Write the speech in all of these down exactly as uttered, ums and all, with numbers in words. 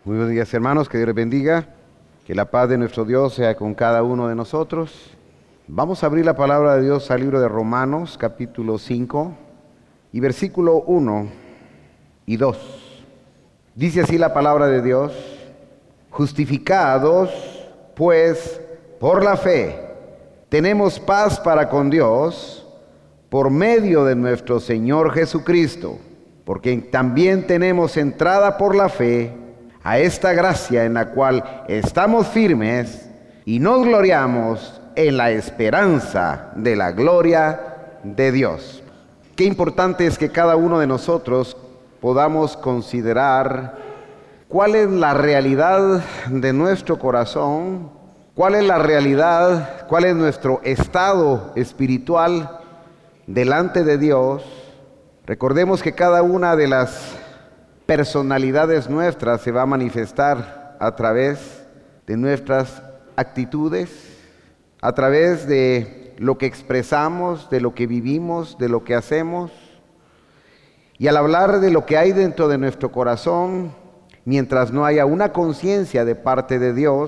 Muy buenos días, hermanos, que Dios les bendiga, que la paz de nuestro Dios sea con cada uno de nosotros. Vamos a abrir la palabra de Dios al libro de Romanos, capítulo cinco, y versículo uno y dos. Dice así la palabra de Dios: justificados, pues, por la fe, tenemos paz para con Dios, por medio de nuestro Señor Jesucristo, porque también tenemos entrada por la fe a esta gracia en la cual estamos firmes y nos gloriamos en la esperanza de la gloria de Dios. Qué importante es que cada uno de nosotros podamos considerar cuál es la realidad de nuestro corazón, cuál es la realidad, cuál es nuestro estado espiritual delante de Dios. Recordemos que cada una de las personalidades nuestras se va a manifestar a través de nuestras actitudes, a través de lo que expresamos, de lo que vivimos, de lo que hacemos. Y al hablar de lo que hay dentro de nuestro corazón, mientras no haya una conciencia de parte de Dios,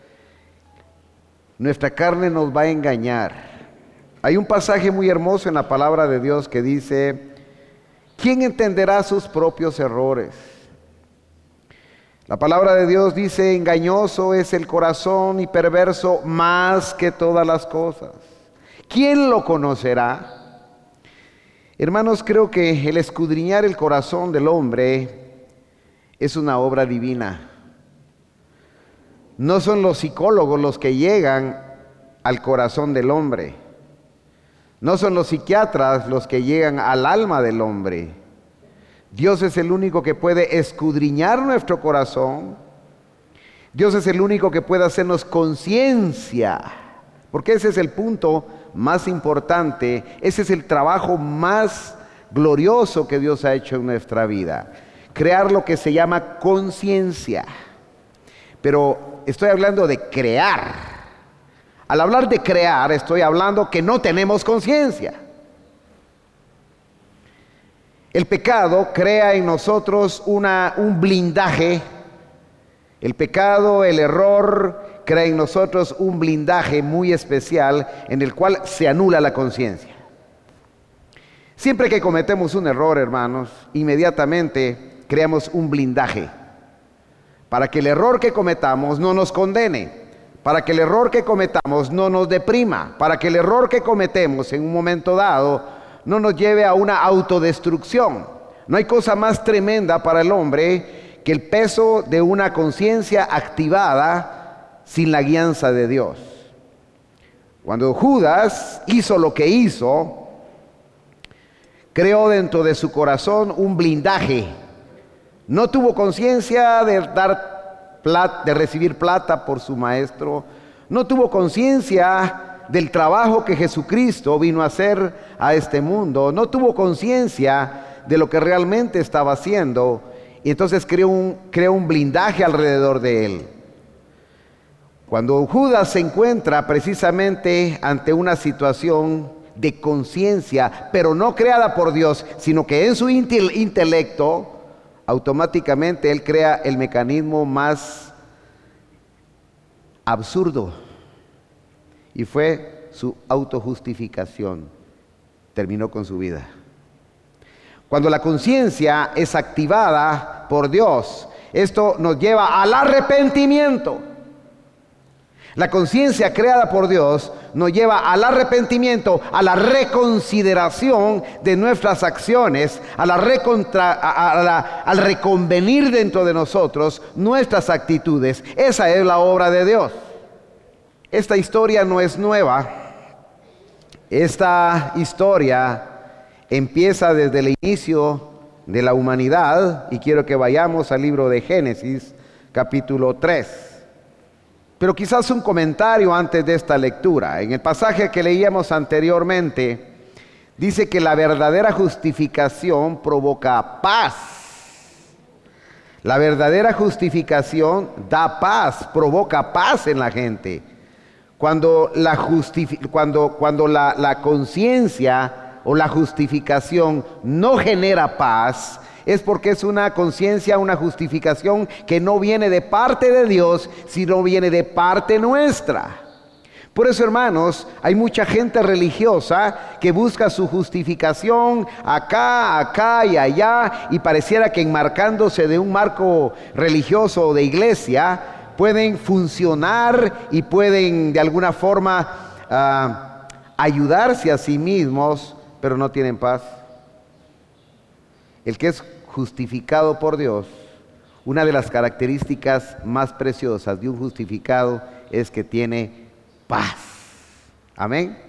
nuestra carne nos va a engañar. Hay un pasaje muy hermoso en la palabra de Dios que dice: ¿quién entenderá sus propios errores? La palabra de Dios dice: engañoso es el corazón y perverso más que todas las cosas. ¿Quién lo conocerá? Hermanos, creo que el escudriñar el corazón del hombre es una obra divina. No son los psicólogos los que llegan al corazón del hombre. No son los psiquiatras los que llegan al alma del hombre. Dios es el único que puede escudriñar nuestro corazón. Dios es el único que puede hacernos conciencia, porque ese es el punto más importante, ese es el trabajo más glorioso que Dios ha hecho en nuestra vida, crear lo que se llama conciencia. Pero estoy hablando de crear. Al hablar de crear, estoy hablando que no tenemos conciencia. El pecado crea en nosotros una, un blindaje. El pecado, el error, crea en nosotros un blindaje muy especial en el cual se anula la conciencia. Siempre que cometemos un error, hermanos, inmediatamente creamos un blindaje para que el error que cometamos no nos condene, para que el error que cometamos no nos deprima, para que el error que cometemos en un momento dado no nos lleve a una autodestrucción. No hay cosa más tremenda para el hombre que el peso de una conciencia activada sin la guianza de Dios. Cuando Judas hizo lo que hizo, creó dentro de su corazón un blindaje. No tuvo conciencia de dar de recibir plata por su maestro, no tuvo conciencia del trabajo que Jesucristo vino a hacer a este mundo, no tuvo conciencia de lo que realmente estaba haciendo, y entonces creó un, creó un blindaje alrededor de él. Cuando Judas se encuentra precisamente ante una situación de conciencia, pero no creada por Dios, sino que en su intelecto, automáticamente él crea el mecanismo más absurdo, y fue su autojustificación. Terminó con su vida. Cuando la conciencia es activada por Dios, esto nos lleva al arrepentimiento. La conciencia creada por Dios nos lleva al arrepentimiento, a la reconsideración de nuestras acciones, a la recontra, a, a la, al reconvenir dentro de nosotros nuestras actitudes. Esa es la obra de Dios. Esta historia no es nueva. Esta historia empieza desde el inicio de la humanidad, y quiero que vayamos al libro de Génesis, capítulo tres. Pero quizás un comentario antes de esta lectura. En el pasaje que leíamos anteriormente, dice que la verdadera justificación provoca paz. La verdadera justificación da paz, provoca paz en la gente. Cuando la, justifi- cuando, cuando la, la conciencia o la justificación no genera paz, es porque es una conciencia, una justificación que no viene de parte de Dios, sino viene de parte nuestra. Por eso, hermanos, hay mucha gente religiosa que busca su justificación acá, acá y allá, y pareciera que enmarcándose de un marco religioso o de iglesia, pueden funcionar y pueden de alguna forma uh, ayudarse a sí mismos, pero no tienen paz. El que es justificado por Dios, una de las características más preciosas de un justificado es que tiene paz. Amén.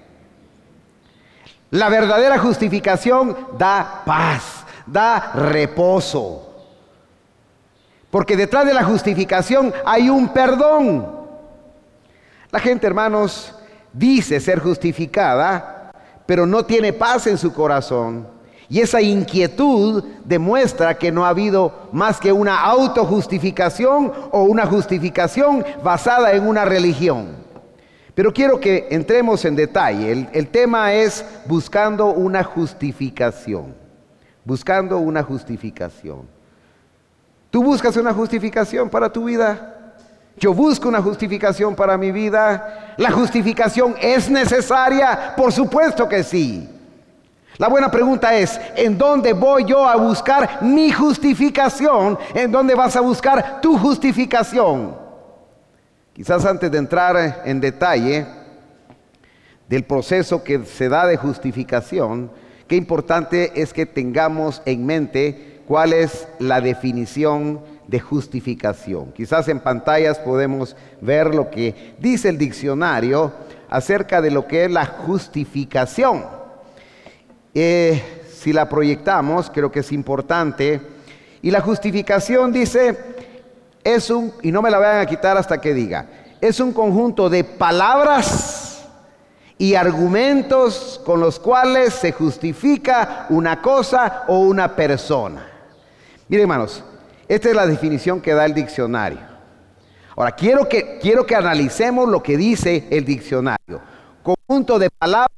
La verdadera justificación da paz, da reposo. Porque detrás de la justificación hay un perdón. La gente, hermanos, dice ser justificada, pero no tiene paz en su corazón. Y esa inquietud demuestra que no ha habido más que una autojustificación o una justificación basada en una religión. Pero quiero que entremos en detalle. El, el tema es buscando una justificación. Buscando una justificación. ¿Tú buscas una justificación para tu vida? Yo busco una justificación para mi vida. ¿La justificación es necesaria? Por supuesto que sí. La buena pregunta es, ¿en dónde voy yo a buscar mi justificación? ¿En dónde vas a buscar tu justificación? Quizás antes de entrar en detalle del proceso que se da de justificación, qué importante es que tengamos en mente cuál es la definición de justificación. Quizás en pantallas podemos ver lo que dice el diccionario acerca de lo que es la justificación. Eh, si la proyectamos, creo que es importante. Y la justificación dice, es un, y no me la vayan a quitar hasta que diga, es un conjunto de palabras y argumentos con los cuales se justifica una cosa o una persona. Miren, hermanos, esta es la definición que da el diccionario. Ahora, quiero que, quiero que analicemos lo que dice el diccionario. Conjunto de palabras.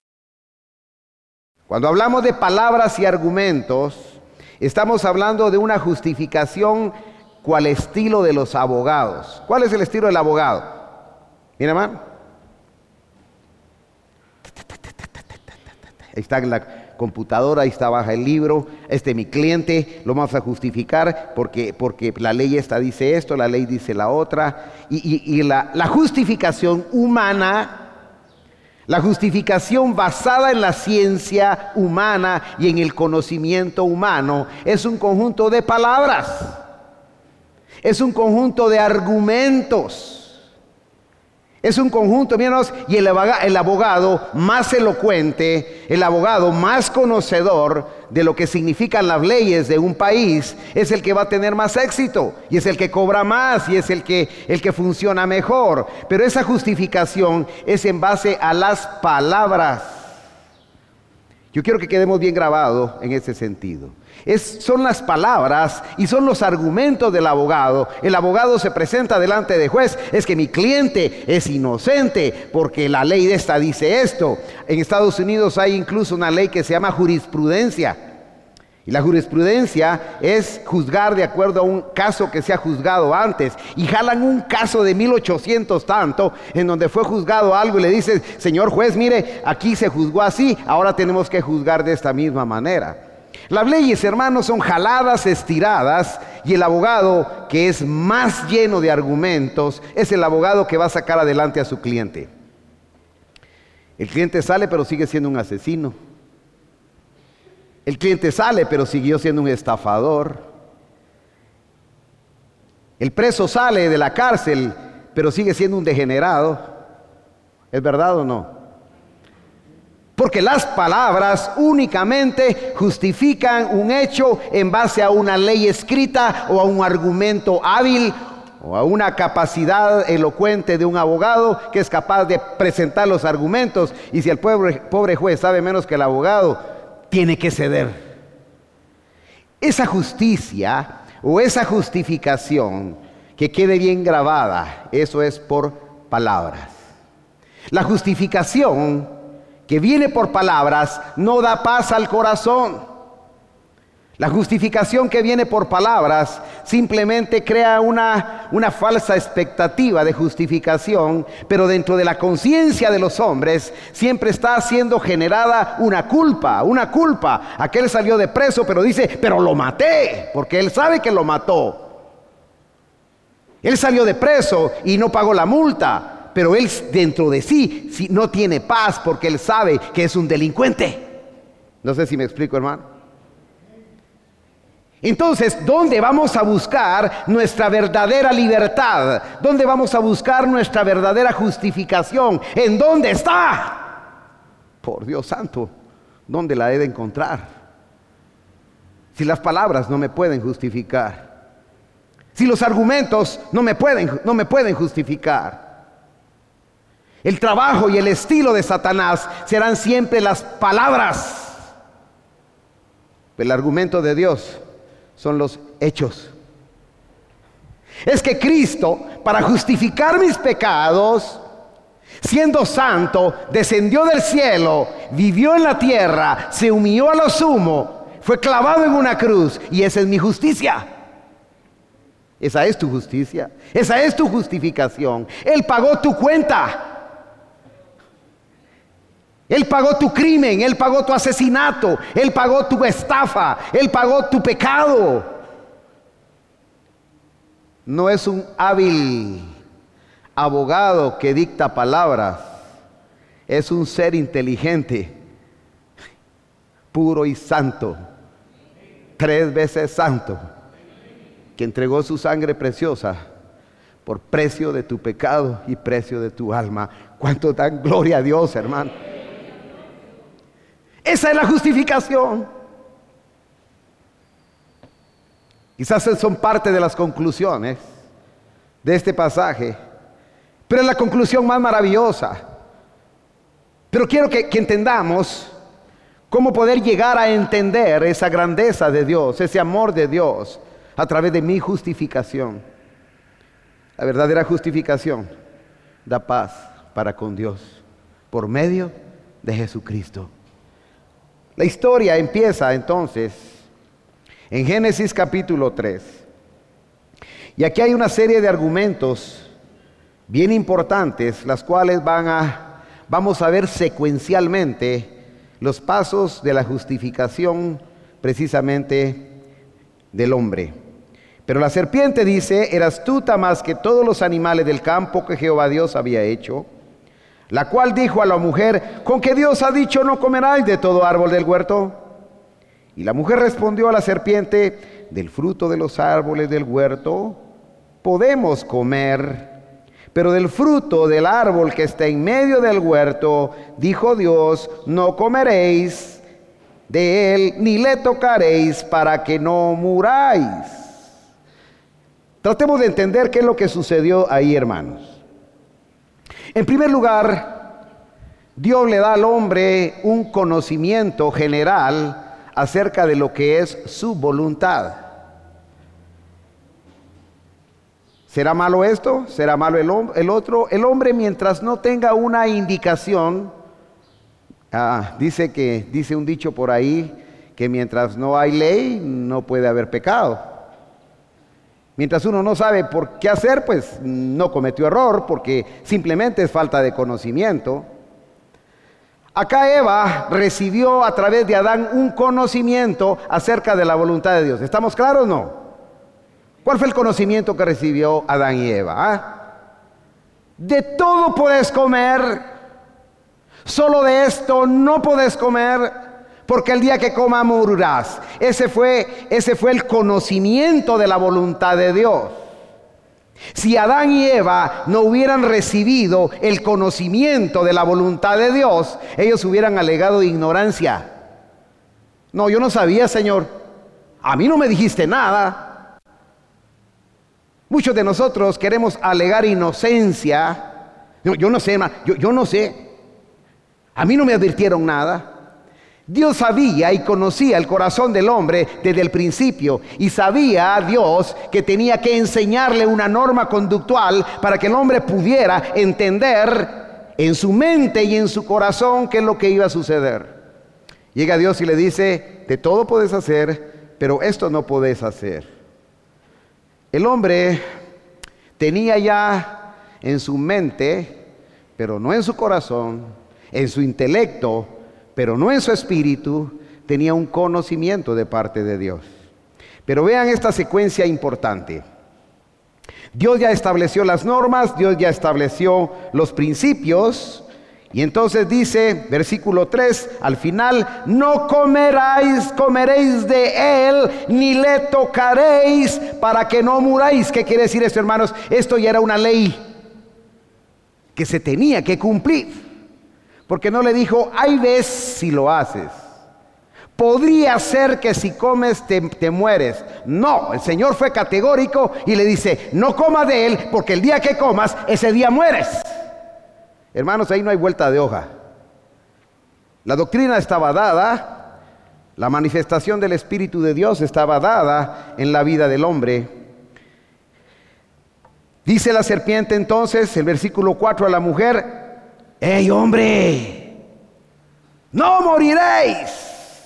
Cuando hablamos de palabras y argumentos, estamos hablando de una justificación cual estilo de los abogados. ¿Cuál es el estilo del abogado? Mira, hermano. Ahí está en la computadora, ahí está baja el libro. Este es mi cliente, lo vamos a justificar porque, porque la ley esta dice esto, la ley dice la otra. Y, y, y la, la justificación humana, la justificación basada en la ciencia humana y en el conocimiento humano, es un conjunto de palabras. Es un conjunto de argumentos. Es un conjunto, míranos, y el abogado, el abogado más elocuente, el abogado más conocedor de lo que significan las leyes de un país, es el que va a tener más éxito, y es el que cobra más, y es el que, el que funciona mejor. Pero esa justificación es en base a las palabras. Yo quiero que quedemos bien grabados en ese sentido. Es, son las palabras y son los argumentos del abogado. El abogado se presenta delante del juez, es que mi cliente es inocente porque la ley de esta dice esto. En Estados Unidos hay incluso una ley que se llama jurisprudencia. Y la jurisprudencia es juzgar de acuerdo a un caso que se ha juzgado antes. Y jalan un caso de mil ochocientos tanto, en donde fue juzgado algo y le dicen, señor juez, mire, aquí se juzgó así, ahora tenemos que juzgar de esta misma manera. Las leyes, hermanos, son jaladas, estiradas, y el abogado que es más lleno de argumentos es el abogado que va a sacar adelante a su cliente. El cliente sale pero sigue siendo un asesino. El cliente sale pero siguió siendo un estafador. El preso sale de la cárcel pero sigue siendo un degenerado. ¿Es verdad o no? Porque las palabras únicamente justifican un hecho en base a una ley escrita o a un argumento hábil o a una capacidad elocuente de un abogado que es capaz de presentar los argumentos. Y si el pobre, pobre juez sabe menos que el abogado, tiene que ceder. Esa justicia o esa justificación, que quede bien grabada, eso es por palabras. La justificación que viene por palabras no da paz al corazón. La justificación que viene por palabras simplemente crea una, una falsa expectativa de justificación, pero dentro de la conciencia de los hombres siempre está siendo generada una culpa, una culpa. Aquel salió de preso, pero dice, pero lo maté, porque él sabe que lo mató. Él salió de preso y no pagó la multa, pero él dentro de sí, sí no tiene paz porque él sabe que es un delincuente. No sé si me explico, hermano. Entonces, ¿dónde vamos a buscar nuestra verdadera libertad? ¿Dónde vamos a buscar nuestra verdadera justificación? ¿En dónde está? Por Dios santo, ¿dónde la he de encontrar? Si las palabras no me pueden justificar, si los argumentos no me pueden, no me pueden justificar. El trabajo y el estilo de Satanás serán siempre las palabras. El argumento de Dios son los hechos. Es que Cristo, para justificar mis pecados, siendo santo, descendió del cielo, vivió en la tierra, se humilló a lo sumo, fue clavado en una cruz, y esa es mi justicia. Esa es tu justicia, esa es tu justificación. Él pagó tu cuenta. Él pagó tu crimen, Él pagó tu asesinato, Él pagó tu estafa, Él pagó tu pecado. No es un hábil abogado que dicta palabras, es un ser inteligente, puro y santo, tres veces santo, que entregó su sangre preciosa por precio de tu pecado y precio de tu alma. ¿Cuánto dan gloria a Dios, hermano? Esa es la justificación. Quizás son parte de las conclusiones de este pasaje, pero es la conclusión más maravillosa. Pero quiero que, que entendamos cómo poder llegar a entender esa grandeza de Dios, ese amor de Dios a través de mi justificación. La verdadera justificación da paz para con Dios por medio de Jesucristo. La historia empieza entonces en Génesis capítulo tres. Y aquí hay una serie de argumentos bien importantes, las cuales van a, vamos a ver secuencialmente los pasos de la justificación precisamente del hombre. Pero la serpiente dice, era astuta más que todos los animales del campo que Jehová Dios había hecho, la cual dijo a la mujer, ¿con qué Dios ha dicho no comeráis de todo árbol del huerto? Y la mujer respondió a la serpiente, del fruto de los árboles del huerto podemos comer, pero del fruto del árbol que está en medio del huerto, dijo Dios, no comeréis de él, ni le tocaréis para que no muráis. Tratemos de entender qué es lo que sucedió ahí, hermanos. En primer lugar, Dios le da al hombre un conocimiento general acerca de lo que es su voluntad. ¿Será malo esto? ¿Será malo el, el otro? El hombre, mientras no tenga una indicación, ah, dice que dice un dicho por ahí que mientras no hay ley no puede haber pecado. Mientras uno no sabe por qué hacer, pues no cometió error, porque simplemente es falta de conocimiento. Acá Eva recibió a través de Adán un conocimiento acerca de la voluntad de Dios. ¿Estamos claros o no? ¿Cuál fue el conocimiento que recibió Adán y Eva? ¿Ah? De todo podés comer, solo de esto no podés comer, porque el día que comas morirás. Ese fue, ese fue el conocimiento de la voluntad de Dios. Si Adán y Eva no hubieran recibido el conocimiento de la voluntad de Dios, ellos hubieran alegado ignorancia. No, yo no sabía, Señor. A mí no me dijiste nada. Muchos de nosotros queremos alegar inocencia. No, yo no sé, hermano, yo, yo no sé. A mí no me advirtieron nada. Dios sabía y conocía el corazón del hombre desde el principio, y sabía a Dios que tenía que enseñarle una norma conductual para que el hombre pudiera entender en su mente y en su corazón qué es lo que iba a suceder. Llega Dios y le dice, de todo puedes hacer, pero esto no podés hacer. El hombre tenía ya en su mente, pero no en su corazón, en su intelecto, pero no en su espíritu, tenía un conocimiento de parte de Dios. Pero vean esta secuencia importante. Dios ya estableció las normas, Dios ya estableció los principios, y entonces dice, versículo tres, al final, no comeráis, comeréis de él, ni le tocaréis, para que no muráis. ¿Qué quiere decir esto, hermanos? Esto ya era una ley que se tenía que cumplir, porque no le dijo, hay ves si lo haces. Podría ser que si comes te, te mueres. No, el Señor fue categórico y le dice, no comas de él, porque el día que comas, ese día mueres. Hermanos, ahí no hay vuelta de hoja. La doctrina estaba dada, la manifestación del Espíritu de Dios estaba dada en la vida del hombre. Dice la serpiente entonces, el versículo cuatro a la mujer, ¡hey hombre! ¡No moriréis!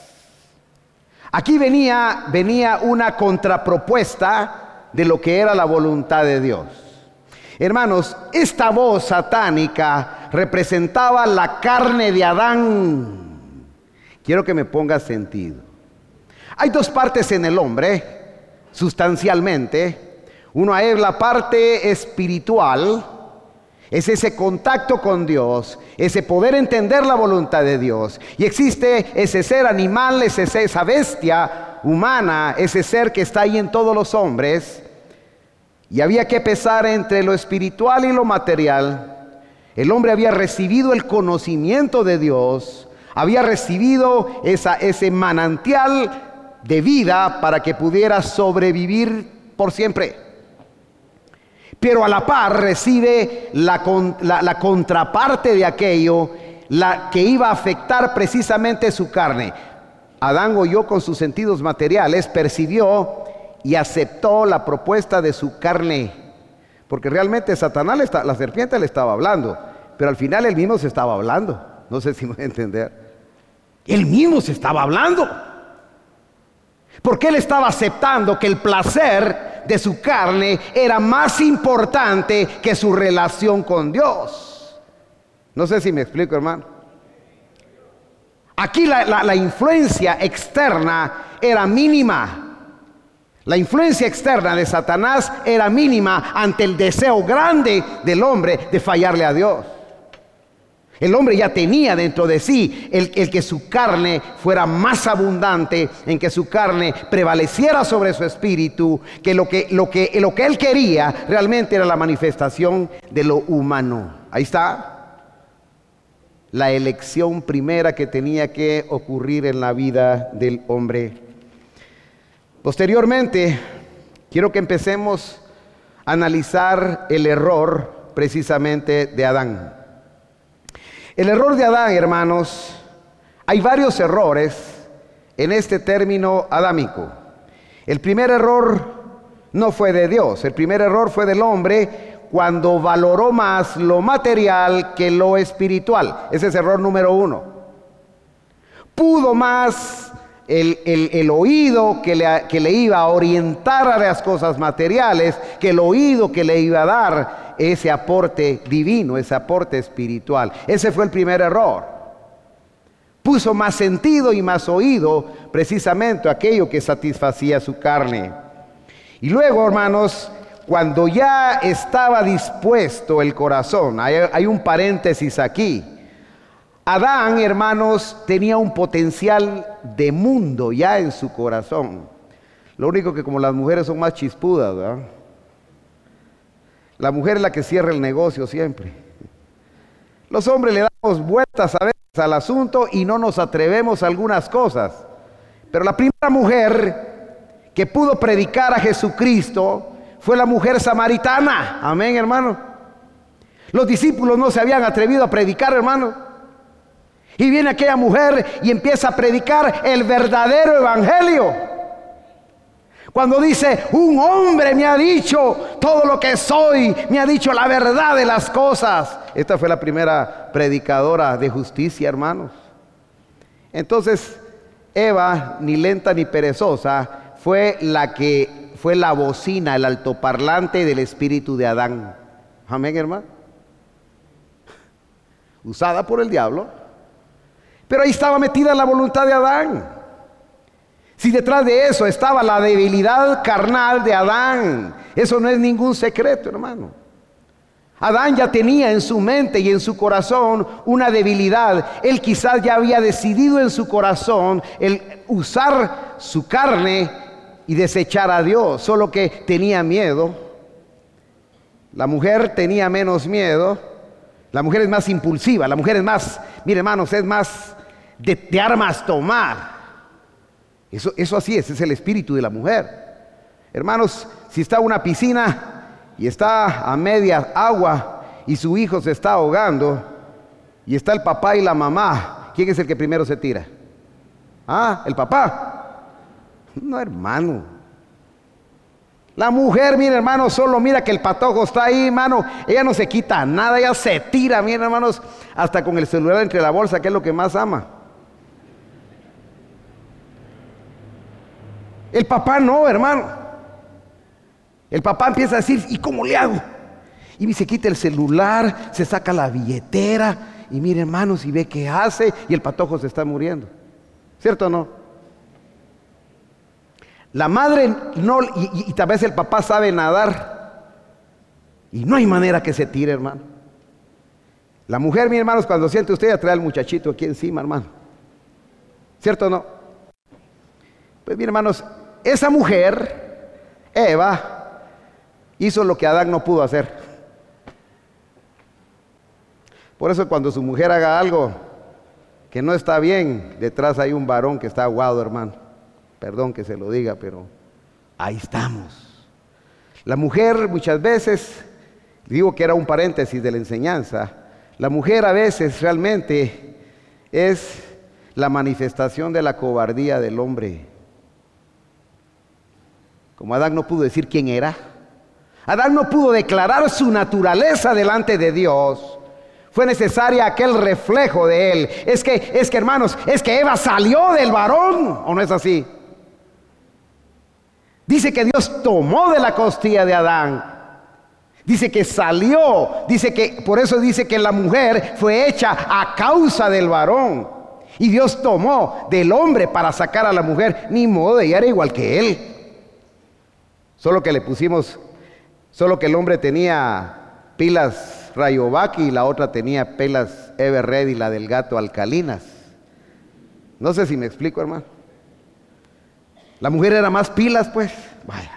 Aquí venía, venía una contrapropuesta de lo que era la voluntad de Dios. Hermanos, esta voz satánica representaba la carne de Adán. Quiero que me ponga sentido. Hay dos partes en el hombre, sustancialmente. Una es la parte espiritual, es ese contacto con Dios, ese poder entender la voluntad de Dios. Y existe ese ser animal, ese, esa bestia humana, ese ser que está ahí en todos los hombres. Y había que pesar entre lo espiritual y lo material. El hombre había recibido el conocimiento de Dios, había recibido esa, ese manantial de vida para que pudiera sobrevivir por siempre. Pero a la par recibe la, la, la contraparte de aquello, la que iba a afectar precisamente su carne. Adán oyó con sus sentidos materiales, percibió y aceptó la propuesta de su carne. Porque realmente Satanás, le está, la serpiente le estaba hablando, pero al final él mismo se estaba hablando. No sé si me voy a entender. Él mismo se estaba hablando. Porque él estaba aceptando que el placer de su carne era más importante que su relación con Dios. No sé si me explico, hermano. Aquí la, la, la influencia externa era mínima. La influencia externa de Satanás era mínima ante el deseo grande del hombre de fallarle a Dios. El hombre ya tenía dentro de sí el, el que su carne fuera más abundante, en que su carne prevaleciera sobre su espíritu, que lo que, lo que, lo que él quería realmente era la manifestación de lo humano. Ahí está la elección primera que tenía que ocurrir en la vida del hombre. Posteriormente, quiero que empecemos a analizar el error precisamente de Adán. El error de Adán, hermanos, hay varios errores en este término adámico. El primer error no fue de Dios, el primer error fue del hombre cuando valoró más lo material que lo espiritual. Ese es error número uno. Pudo más el, el, el oído que le, que le iba a orientar a las cosas materiales que el oído que le iba a dar ese aporte divino, ese aporte espiritual. Ese fue el primer error. Puso más sentido y más oído precisamente aquello que satisfacía su carne. Y luego, hermanos, cuando ya estaba dispuesto el corazón, hay, hay un paréntesis aquí. Adán, hermanos, tenía un potencial de mundo ya en su corazón. Lo único que como las mujeres son más chispudas, ¿verdad? La mujer es la que cierra el negocio siempre. Los hombres le damos vueltas a veces al asunto y no nos atrevemos a algunas cosas. Pero la primera mujer que pudo predicar a Jesucristo fue la mujer samaritana. Amén, hermano. Los discípulos no se habían atrevido a predicar, hermano. Y viene aquella mujer y empieza a predicar el verdadero evangelio. Cuando dice, un hombre me ha dicho todo lo que soy, me ha dicho la verdad de las cosas. Esta fue la primera predicadora de justicia, hermanos. Entonces, Eva, ni lenta ni perezosa, fue la que fue la bocina, el altoparlante del espíritu de Adán. Amén, hermano. Usada por el diablo. Pero ahí estaba metida la voluntad de Adán. Si detrás de eso estaba la debilidad carnal de Adán, eso no es ningún secreto, hermano. Adán ya tenía en su mente y en su corazón una debilidad. Él quizás ya había decidido en su corazón el usar su carne y desechar a Dios, solo que tenía miedo. La mujer tenía menos miedo. La mujer es más impulsiva, la mujer es más, mire hermanos, es más de, de armas tomar. Eso, eso así es, es el espíritu de la mujer. Hermanos, si está en una piscina y está a media agua y su hijo se está ahogando y está el papá y la mamá, ¿quién es el que primero se tira? Ah, el papá. No, hermano. La mujer, mira, hermano, solo mira que el patojo está ahí, hermano. Ella no se quita nada, ella se tira, mira, hermanos, hasta con el celular entre la bolsa, que es lo que más ama. El papá no, hermano. El papá empieza a decir, ¿y cómo le hago? Y se quita el celular, se saca la billetera, y mire, hermanos, y ve qué hace, y el patojo se está muriendo. ¿Cierto o no? La madre no, y, y, y tal vez el papá sabe nadar, y no hay manera que se tire, hermano. La mujer, mis hermanos, cuando siente usted, ya trae al muchachito aquí encima, hermano. ¿Cierto o no? Pues bien, hermanos, esa mujer, Eva, hizo lo que Adán no pudo hacer. Por eso cuando su mujer haga algo que no está bien, detrás hay un varón que está aguado, hermano. Perdón que se lo diga, pero ahí estamos. La mujer muchas veces, digo que era un paréntesis de la enseñanza, la mujer a veces realmente es la manifestación de la cobardía del hombre. Como Adán no pudo decir quién era, Adán no pudo declarar su naturaleza delante de Dios, fue necesaria aquel reflejo de él. Es que, es que hermanos, es que Eva salió del varón, ¿o no es así? Dice que Dios tomó de la costilla de Adán. Dice que salió. Dice que, por eso dice que la mujer fue hecha a causa del varón. Y Dios tomó del hombre para sacar a la mujer. Ni modo, ella era igual que él. Solo que le pusimos, solo que el hombre tenía pilas Rayovac y la otra tenía pilas Everred y la del gato alcalinas. No sé si me explico, hermano. La mujer era más pilas, pues. Vaya.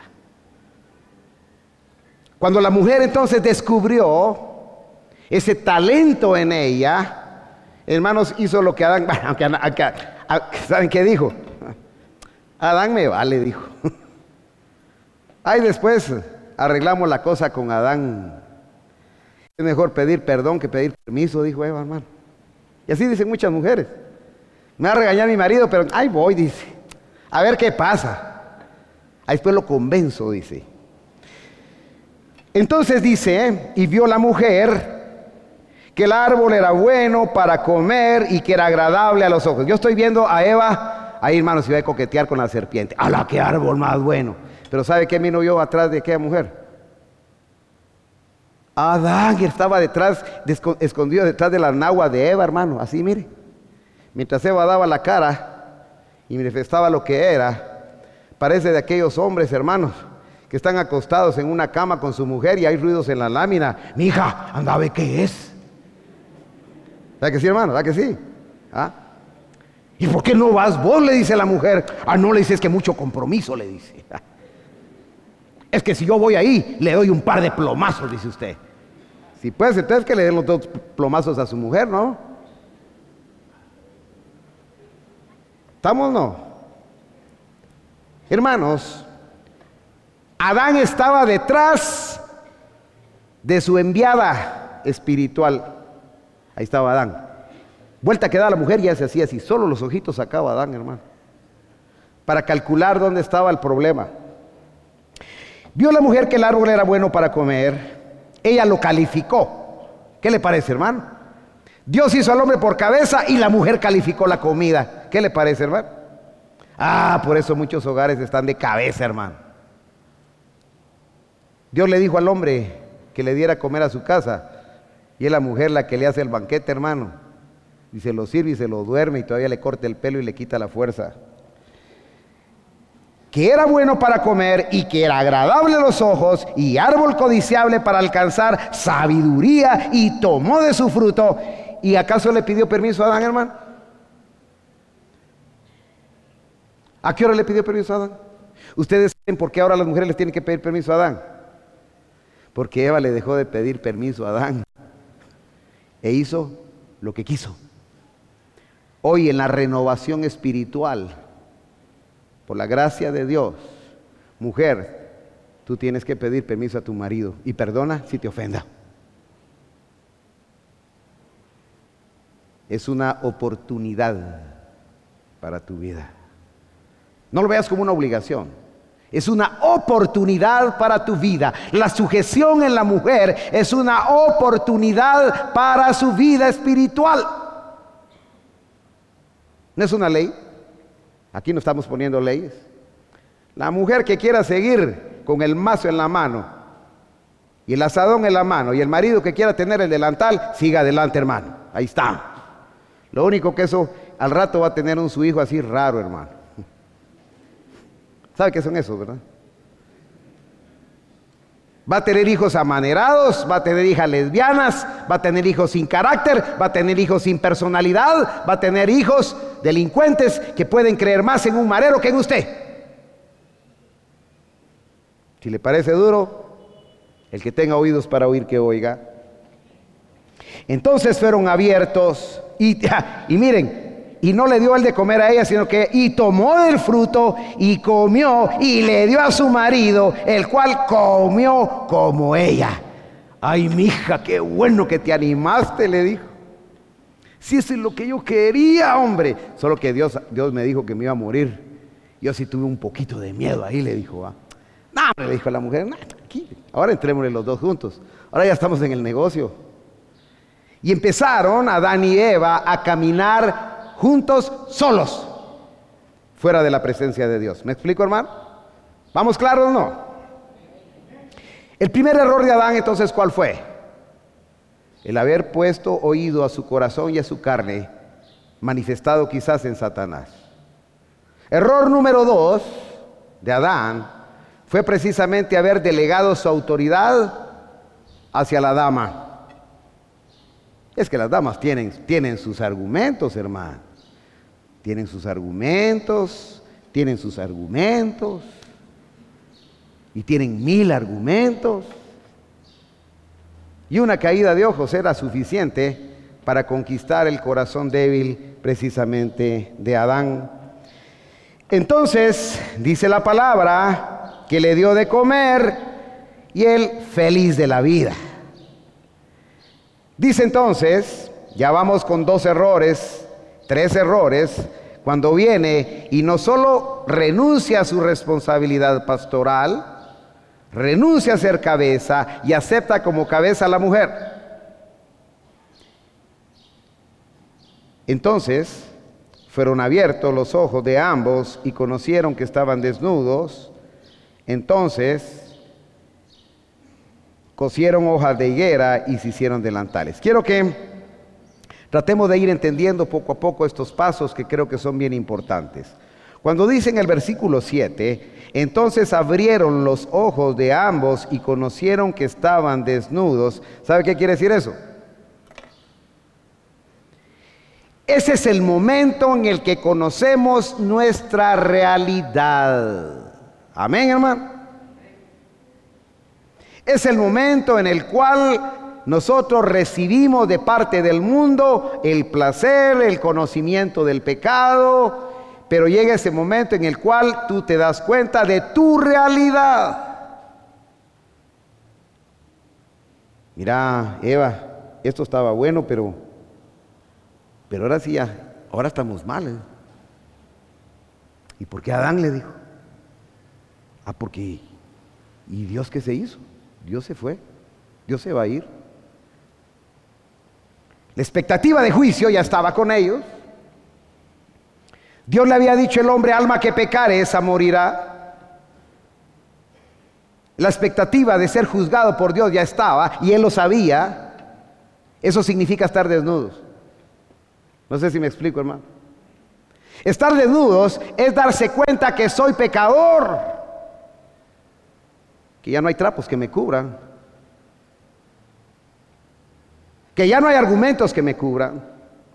Cuando la mujer entonces descubrió ese talento en ella, hermanos, hizo lo que Adán, bueno, aunque, aunque, aunque, ¿saben qué dijo? Adán me vale, dijo. Ahí después arreglamos la cosa con Adán. Es mejor pedir perdón que pedir permiso, dijo Eva, hermano. Y así dicen muchas mujeres. Me va a regañar mi marido, pero ahí voy, dice. A ver qué pasa. Ahí después lo convenzo, dice. Entonces dice, ¿eh? Y vio la mujer que el árbol era bueno para comer y que era agradable a los ojos. Yo estoy viendo a Eva, ahí hermano, se iba a coquetear con la serpiente. ¡Hala, qué árbol más bueno! Pero ¿sabe qué vino yo atrás de aquella mujer? Adán estaba detrás, escondido detrás de la nagua de Eva, hermano. Así, mire. Mientras Eva daba la cara y manifestaba lo que era, parece de aquellos hombres, hermanos, que están acostados en una cama con su mujer y hay ruidos en la lámina. Mija, anda a ver qué es. ¿Verdad que sí, hermano? ¿Verdad que sí? ¿Ah? ¿Y por qué no vas vos? Le dice la mujer. Ah, no, le dice, es que mucho compromiso, le dice. Es que si yo voy ahí, le doy un par de plomazos, dice usted. Si puede, entonces que le den los dos plomazos a su mujer, ¿no? ¿Estamos o no? Hermanos, Adán estaba detrás de su enviada espiritual. Ahí estaba Adán. Vuelta que da la mujer, ya se hacía así. Solo los ojitos sacaba Adán, hermano, para calcular dónde estaba el problema. Vio la mujer que el árbol era bueno para comer. Ella lo calificó. ¿Qué le parece, hermano? Dios hizo al hombre por cabeza y la mujer calificó la comida. ¿Qué le parece, hermano? Ah, por eso muchos hogares están de cabeza, hermano. Dios le dijo al hombre que le diera a comer a su casa, y es la mujer la que le hace el banquete, hermano, y se lo sirve y se lo duerme y todavía le corta el pelo y le quita la fuerza. Que era bueno para comer y que era agradable a los ojos y árbol codiciable para alcanzar sabiduría, y tomó de su fruto. ¿Y acaso le pidió permiso a Adán, hermano? ¿A qué hora le pidió permiso a Adán? ¿Ustedes saben por qué ahora las mujeres les tienen que pedir permiso a Adán? Porque Eva le dejó de pedir permiso a Adán e hizo lo que quiso. Hoy, en la renovación espiritual, por la gracia de Dios, mujer, tú tienes que pedir permiso a tu marido y perdona si te ofenda. Es una oportunidad para tu vida. No lo veas como una obligación. Es una oportunidad para tu vida. La sujeción en la mujer es una oportunidad para su vida espiritual. ¿No es una ley? Aquí no estamos poniendo leyes. La mujer que quiera seguir con el mazo en la mano y el asadón en la mano, y el marido que quiera tener el delantal, siga adelante, hermano. Ahí está. Lo único que eso al rato va a tener un su hijo así raro, hermano. ¿Sabe qué son esos, verdad? Va a tener hijos amanerados, va a tener hijas lesbianas, va a tener hijos sin carácter, va a tener hijos sin personalidad, va a tener hijos delincuentes que pueden creer más en un marero que en usted. Si le parece duro, el que tenga oídos para oír, que oiga. Entonces fueron abiertos y, y miren, y no le dio el de comer a ella, sino que y tomó del fruto y comió y le dio a su marido, el cual comió como ella. Ay, mija, qué bueno que te animaste, le dijo. Si eso es lo que yo quería, hombre. Solo que Dios, Dios me dijo que me iba a morir. Yo sí tuve un poquito de miedo ahí, le dijo. ¿Ah? No, le dijo a la mujer, no, tranquilo. Ahora entrémosle los dos juntos. Ahora ya estamos en el negocio. Y empezaron Adán y Eva a caminar juntos, solos, fuera de la presencia de Dios. ¿Me explico, hermano? ¿Vamos claros o no? El primer error de Adán, entonces, ¿cuál fue? El haber puesto oído a su corazón y a su carne, manifestado quizás en Satanás. Error número dos de Adán fue precisamente haber delegado su autoridad hacia la dama. Es que las damas tienen, tienen sus argumentos, hermano. Tienen sus argumentos, tienen sus argumentos, y tienen mil argumentos. Y una caída de ojos era suficiente para conquistar el corazón débil precisamente de Adán. Entonces, dice la palabra, que le dio de comer y él feliz de la vida. Dice entonces, ya vamos con dos errores, tres errores, cuando viene y no solo renuncia a su responsabilidad pastoral, renuncia a ser cabeza y acepta como cabeza a la mujer. Entonces fueron abiertos los ojos de ambos y conocieron que estaban desnudos. Entonces cosieron hojas de higuera y se hicieron delantales. Quiero que tratemos de ir entendiendo poco a poco estos pasos que creo que son bien importantes. Cuando dice en el versículo siete, entonces abrieron los ojos de ambos y conocieron que estaban desnudos. ¿Sabe qué quiere decir eso? Ese es el momento en el que conocemos nuestra realidad. Amén, hermano. Es el momento en el cual nosotros recibimos de parte del mundo el placer, el conocimiento del pecado, pero llega ese momento en el cual tú te das cuenta de tu realidad. Mira, Eva, esto estaba bueno, pero, pero ahora sí ya, ahora estamos mal, ¿eh? ¿Y por qué Adán le dijo? Ah, porque, ¿y Dios qué se hizo? Dios se fue, Dios se va a ir. La expectativa de juicio ya estaba con ellos. Dios le había dicho: el hombre, alma que pecare, esa morirá. La expectativa de ser juzgado por Dios ya estaba, y él lo sabía. Eso significa estar desnudos. No sé si me explico, hermano. Estar desnudos es darse cuenta que soy pecador, que ya no hay trapos que me cubran, que ya no hay argumentos que me cubran.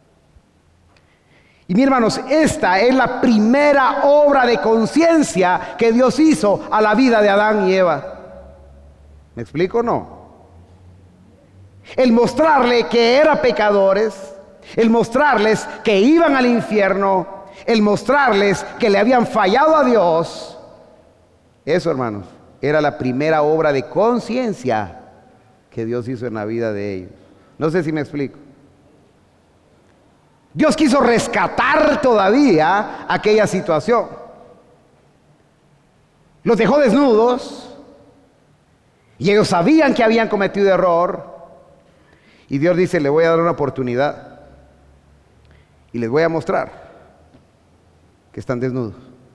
Y mis hermanos, esta es la primera obra de conciencia que Dios hizo a la vida de Adán y Eva. ¿Me explico o no? El mostrarle que eran pecadores, el mostrarles que iban al infierno, el mostrarles que le habían fallado a Dios. Eso, hermanos, era la primera obra de conciencia que Dios hizo en la vida de ellos. No sé si me explico. Dios quiso rescatar todavía aquella situación. Los dejó desnudos y ellos sabían que habían cometido error. Y Dios dice: le voy a dar una oportunidad y les voy a mostrar que están desnudos.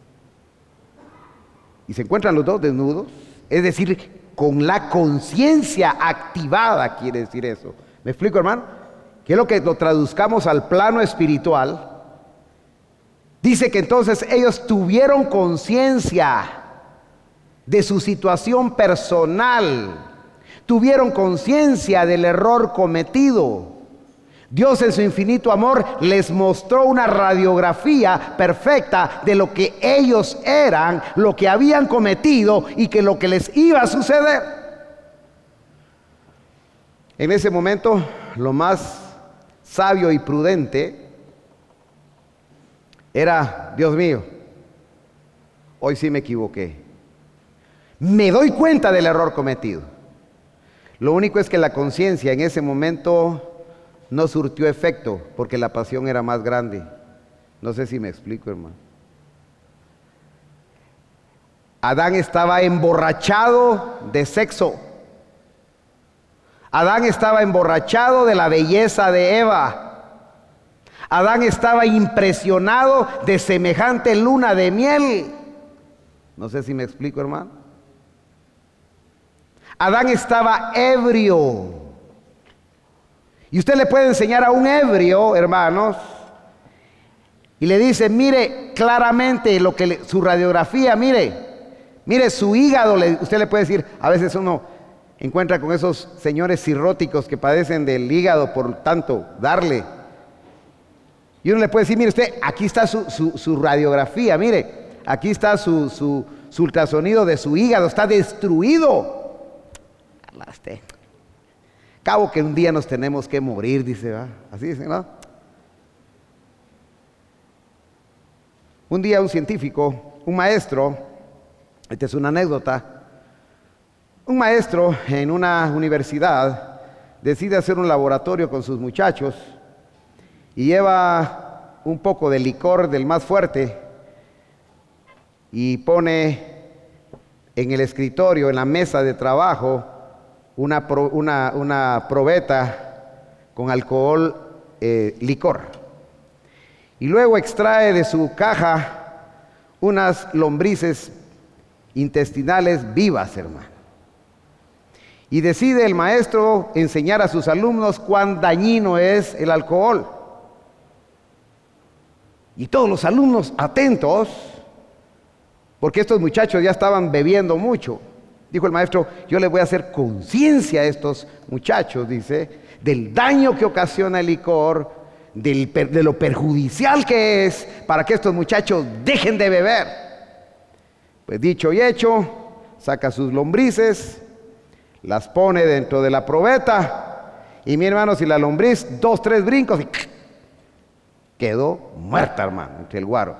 Y se encuentran los dos desnudos, es decir, con la conciencia activada, quiere decir eso. ¿Me explico, hermano? Quiero que lo traduzcamos al plano espiritual. Dice que entonces ellos tuvieron conciencia de su situación personal, tuvieron conciencia del error cometido. Dios, en su infinito amor, les mostró una radiografía perfecta de lo que ellos eran, lo que habían cometido y que lo que les iba a suceder. En ese momento, lo más sabio y prudente era: Dios mío, hoy sí me equivoqué. Me doy cuenta del error cometido. Lo único es que la conciencia en ese momento no surtió efecto, porque la pasión era más grande. No sé si me explico, hermano. Adán estaba emborrachado de sexo. Adán estaba emborrachado de la belleza de Eva. Adán estaba impresionado de semejante luna de miel. No sé si me explico, hermano. Adán estaba ebrio. Y usted le puede enseñar a un ebrio, hermanos, y le dice: mire claramente lo que le, su radiografía, mire, mire su hígado. Le, usted le puede decir, a veces uno encuentra con esos señores cirróticos que padecen del hígado por tanto darle. Y uno le puede decir: mire usted, aquí está su, su, su radiografía, mire, aquí está su, su, su ultrasonido de su hígado, está destruido. Hablaste. Cabo que un día nos tenemos que morir, dice, ¿va? Así dice, ¿no? Un día un científico, un maestro, esta es una anécdota, un maestro en una universidad decide hacer un laboratorio con sus muchachos y lleva un poco de licor del más fuerte y pone en el escritorio, en la mesa de trabajo, Una, pro, una, una probeta con alcohol, eh, licor. Y luego extrae de su caja unas lombrices intestinales vivas, hermano. Y decide el maestro enseñar a sus alumnos cuán dañino es el alcohol. Y todos los alumnos atentos, porque estos muchachos ya estaban bebiendo mucho. Dijo el maestro: yo les voy a hacer conciencia a estos muchachos, dice, del daño que ocasiona el licor, del, de lo perjudicial que es, para que estos muchachos dejen de beber. Pues dicho y hecho, saca sus lombrices, las pone dentro de la probeta, y mi hermano, si la lombriz, dos, tres brincos, y quedó muerta, hermano, entre el guaro.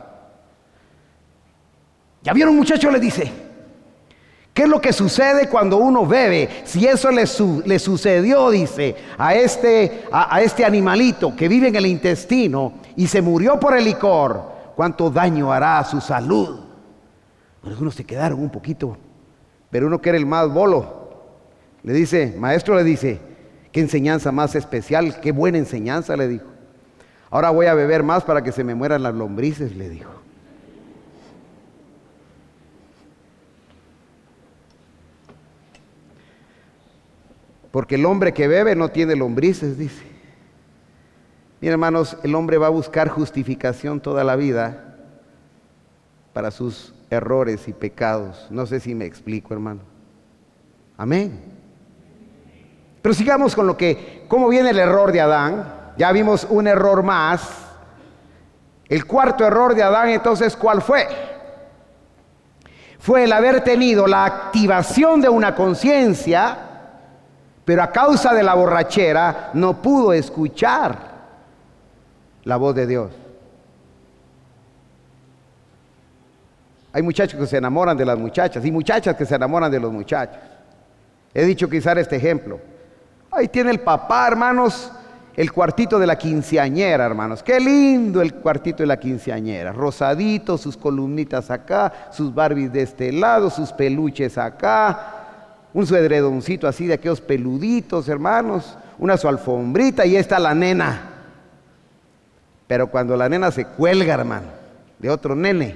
¿Ya vieron, muchachos? Le dice. ¿Qué es lo que sucede cuando uno bebe? Si eso le, su, le sucedió, dice, a este, a, a este animalito que vive en el intestino y se murió por el licor, ¿cuánto daño hará a su salud? Algunos se quedaron un poquito, pero uno que era el más bolo, le dice, maestro, le dice, qué enseñanza más especial, qué buena enseñanza, le dijo. Ahora voy a beber más para que se me mueran las lombrices, le dijo. Porque el hombre que bebe no tiene lombrices, dice. Miren, hermanos, el hombre va a buscar justificación toda la vida para sus errores y pecados. No sé si me explico, hermano. Amén. Pero sigamos con lo que, cómo viene el error de Adán. Ya vimos un error más. El cuarto error de Adán, entonces, ¿cuál fue? Fue el haber tenido la activación de una conciencia, pero a causa de la borrachera no pudo escuchar la voz de Dios. Hay muchachos que se enamoran de las muchachas y muchachas que se enamoran de los muchachos. He dicho quizás este ejemplo. Ahí tiene el papá, hermanos, el cuartito de la quinceañera, hermanos. Qué lindo el cuartito de la quinceañera. Rosadito, sus columnitas acá, sus Barbies de este lado, sus peluches acá. Un su edredoncito así de aquellos peluditos, hermanos. Una su alfombrita y ahí está la nena. Pero cuando la nena se cuelga, hermano, de otro nene,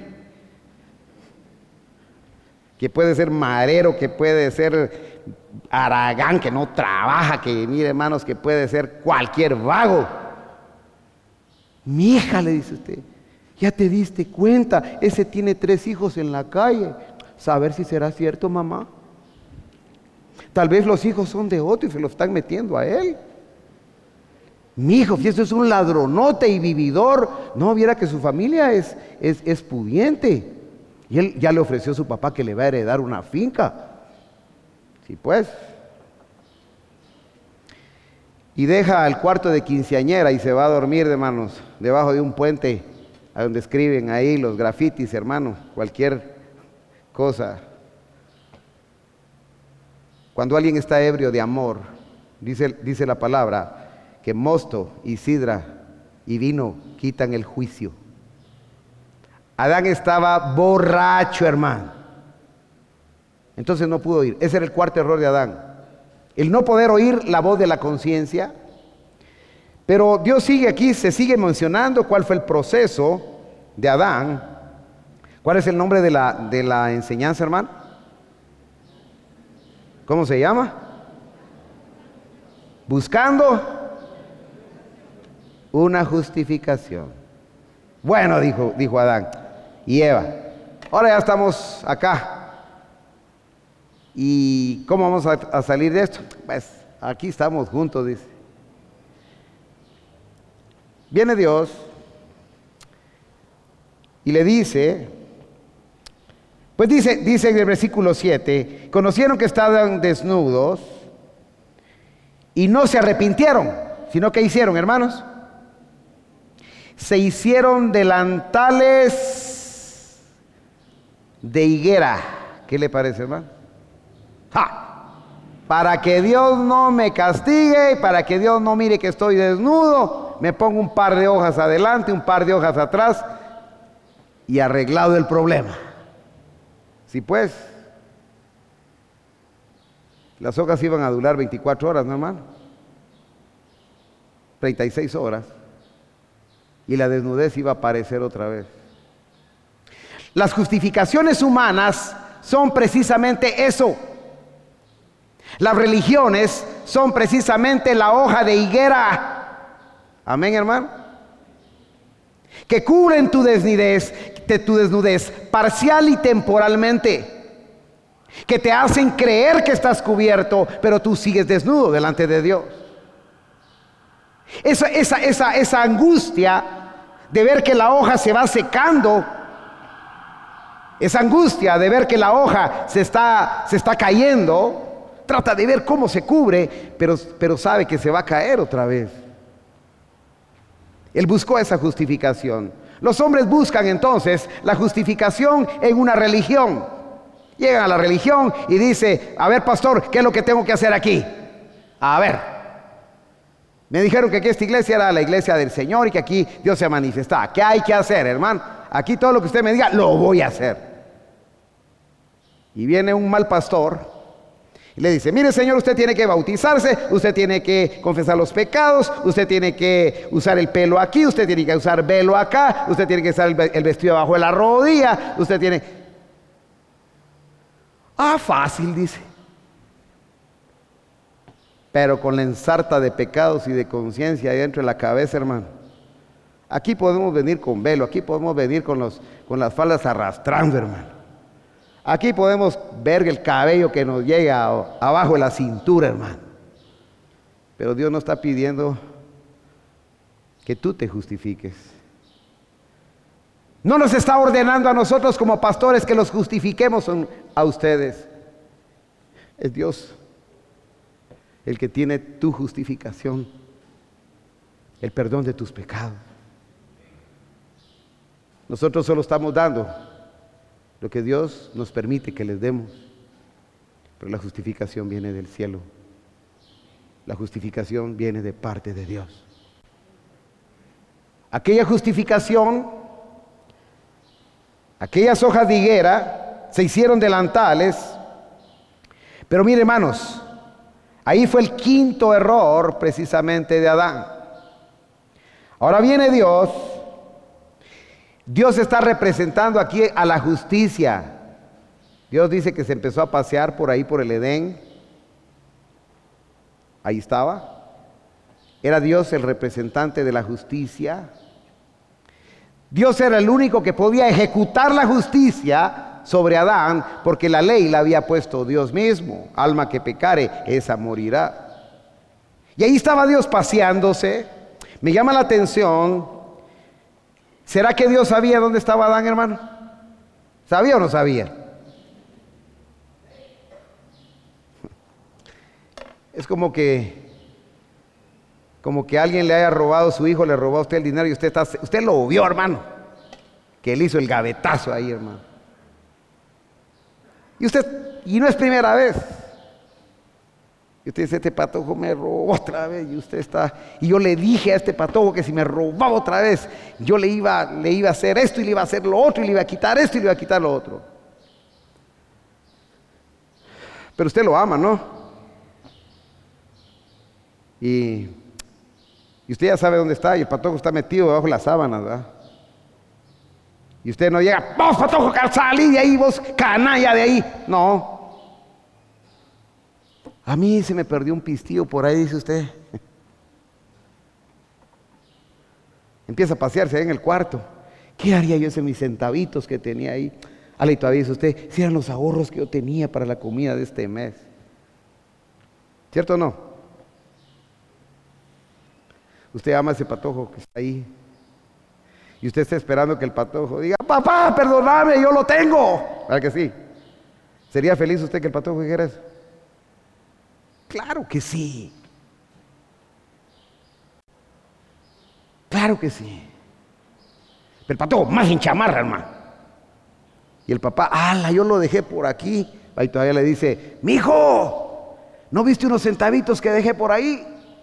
que puede ser marero, que puede ser haragán, que no trabaja, que mire, hermanos, que puede ser cualquier vago. Mi hija, le dice usted, ya te diste cuenta, ese tiene tres hijos en la calle. Saber si será cierto, mamá. Tal vez los hijos son de otro y se lo están metiendo a él. Mi hijo, si eso es un ladronote y vividor, no, viera que su familia es, es, es pudiente. Y él ya le ofreció a su papá que le va a heredar una finca. Sí, pues. Y deja al cuarto de quinceañera y se va a dormir, hermanos, debajo de un puente, a donde escriben ahí los grafitis, hermano, cualquier cosa. Cuando alguien está ebrio de amor, dice, dice la palabra, que mosto y sidra y vino quitan el juicio. Adán estaba borracho, hermano. Entonces no pudo oír. Ese era el cuarto error de Adán. El no poder oír la voz de la conciencia. Pero Dios sigue aquí, se sigue mencionando cuál fue el proceso de Adán. ¿Cuál es el nombre de la, de la enseñanza, hermano? ¿Cómo se llama? Buscando una justificación. Bueno, dijo, dijo Adán y Eva, ahora ya estamos acá. ¿Y cómo vamos a, a salir de esto? Pues aquí estamos juntos, dice. Viene Dios y le dice, pues dice, dice en el versículo siete, conocieron que estaban desnudos y no se arrepintieron, sino que hicieron, hermanos, se hicieron delantales de higuera. ¿Qué le parece, hermano? ¡Ja! Para que Dios no me castigue y para que Dios no mire que estoy desnudo, me pongo un par de hojas adelante, un par de hojas atrás y arreglado el problema. Sí, pues, las hojas iban a durar veinticuatro horas, ¿no, hermano? treinta y seis horas. Y la desnudez iba a aparecer otra vez. Las justificaciones humanas son precisamente eso. Las religiones son precisamente la hoja de higuera. Amén, hermano. Que cubren tu desnudez, de tu desnudez parcial y temporalmente. Que te hacen creer que estás cubierto, pero tú sigues desnudo delante de Dios. Esa, esa, esa, esa angustia de ver que la hoja se va secando, esa angustia de ver que la hoja se está, se está cayendo, trata de ver cómo se cubre, pero, pero sabe que se va a caer otra vez. Él buscó esa justificación. Los hombres buscan entonces la justificación en una religión. Llegan a la religión y dice, a ver, pastor, ¿qué es lo que tengo que hacer aquí? A ver, me dijeron que aquí esta iglesia era la iglesia del Señor y que aquí Dios se manifestaba. ¿Qué hay que hacer, hermano? Aquí todo lo que usted me diga, lo voy a hacer. Y viene un mal pastor Y le dice, mire señor, usted tiene que bautizarse, usted tiene que confesar los pecados, usted tiene que usar el pelo aquí, usted tiene que usar velo acá, usted tiene que usar el vestido abajo de la rodilla, usted tiene... Ah, fácil, dice. Pero con la ensarta de pecados y de conciencia ahí dentro de la cabeza, hermano. Aquí podemos venir con velo, aquí podemos venir con, los, con las faldas arrastrando, hermano. Aquí podemos ver el cabello que nos llega abajo de la cintura, hermano. Pero Dios no está pidiendo que tú te justifiques. No nos está ordenando a nosotros como pastores que los justifiquemos a ustedes. Es Dios el que tiene tu justificación, el perdón de tus pecados. Nosotros solo estamos dando lo que Dios nos permite que les demos, pero la justificación viene del cielo. La justificación viene de parte de Dios. Aquella justificación, aquellas hojas de higuera se hicieron delantales, pero mire, hermanos, ahí fue el quinto error precisamente de Adán. Ahora viene Dios. Dios está representando aquí a la justicia. Dios dice que se empezó a pasear por ahí por el Edén. Ahí estaba. Era Dios el representante de la justicia. Dios era el único que podía ejecutar la justicia sobre Adán, porque la ley la había puesto Dios mismo. Alma que pecare, esa morirá. Y ahí estaba Dios paseándose. Me llama la atención. ¿Será que Dios sabía dónde estaba Adán, hermano? ¿Sabía o no sabía? Es como que como que alguien le haya robado a su hijo, le robó a usted el dinero y usted está, usted lo vio, hermano, que él hizo el gavetazo ahí, hermano. Y usted, y no es primera vez. Y usted dice, este patojo me robó otra vez, y usted está, y yo le dije a este patojo que si me robaba otra vez, yo le iba, le iba a hacer esto y le iba a hacer lo otro, y le iba a quitar esto y le iba a quitar lo otro. Pero usted lo ama, ¿no? Y, y usted ya sabe dónde está, y el patojo está metido debajo de las sábanas, ¿verdad? Y usted no llega, vos patojo, salí de ahí, vos canalla de ahí. No. A mí se me perdió un pistillo por ahí, dice usted. Empieza a pasearse ahí en el cuarto. ¿Qué haría yo ese mis centavitos que tenía ahí? Ale, y todavía dice usted, si eran los ahorros que yo tenía para la comida de este mes. ¿Cierto o no? Usted ama a ese patojo que está ahí. Y usted está esperando que el patojo diga, papá, perdóname, yo lo tengo. ¿Verdad que sí? ¿Sería feliz usted que el patojo dijera eso? Claro que sí. Claro que sí. Pero el patojo más en chamarra, hermano. Y el papá, ala, yo lo dejé por aquí. Ahí todavía le dice, mijo, ¿no viste unos centavitos que dejé por ahí?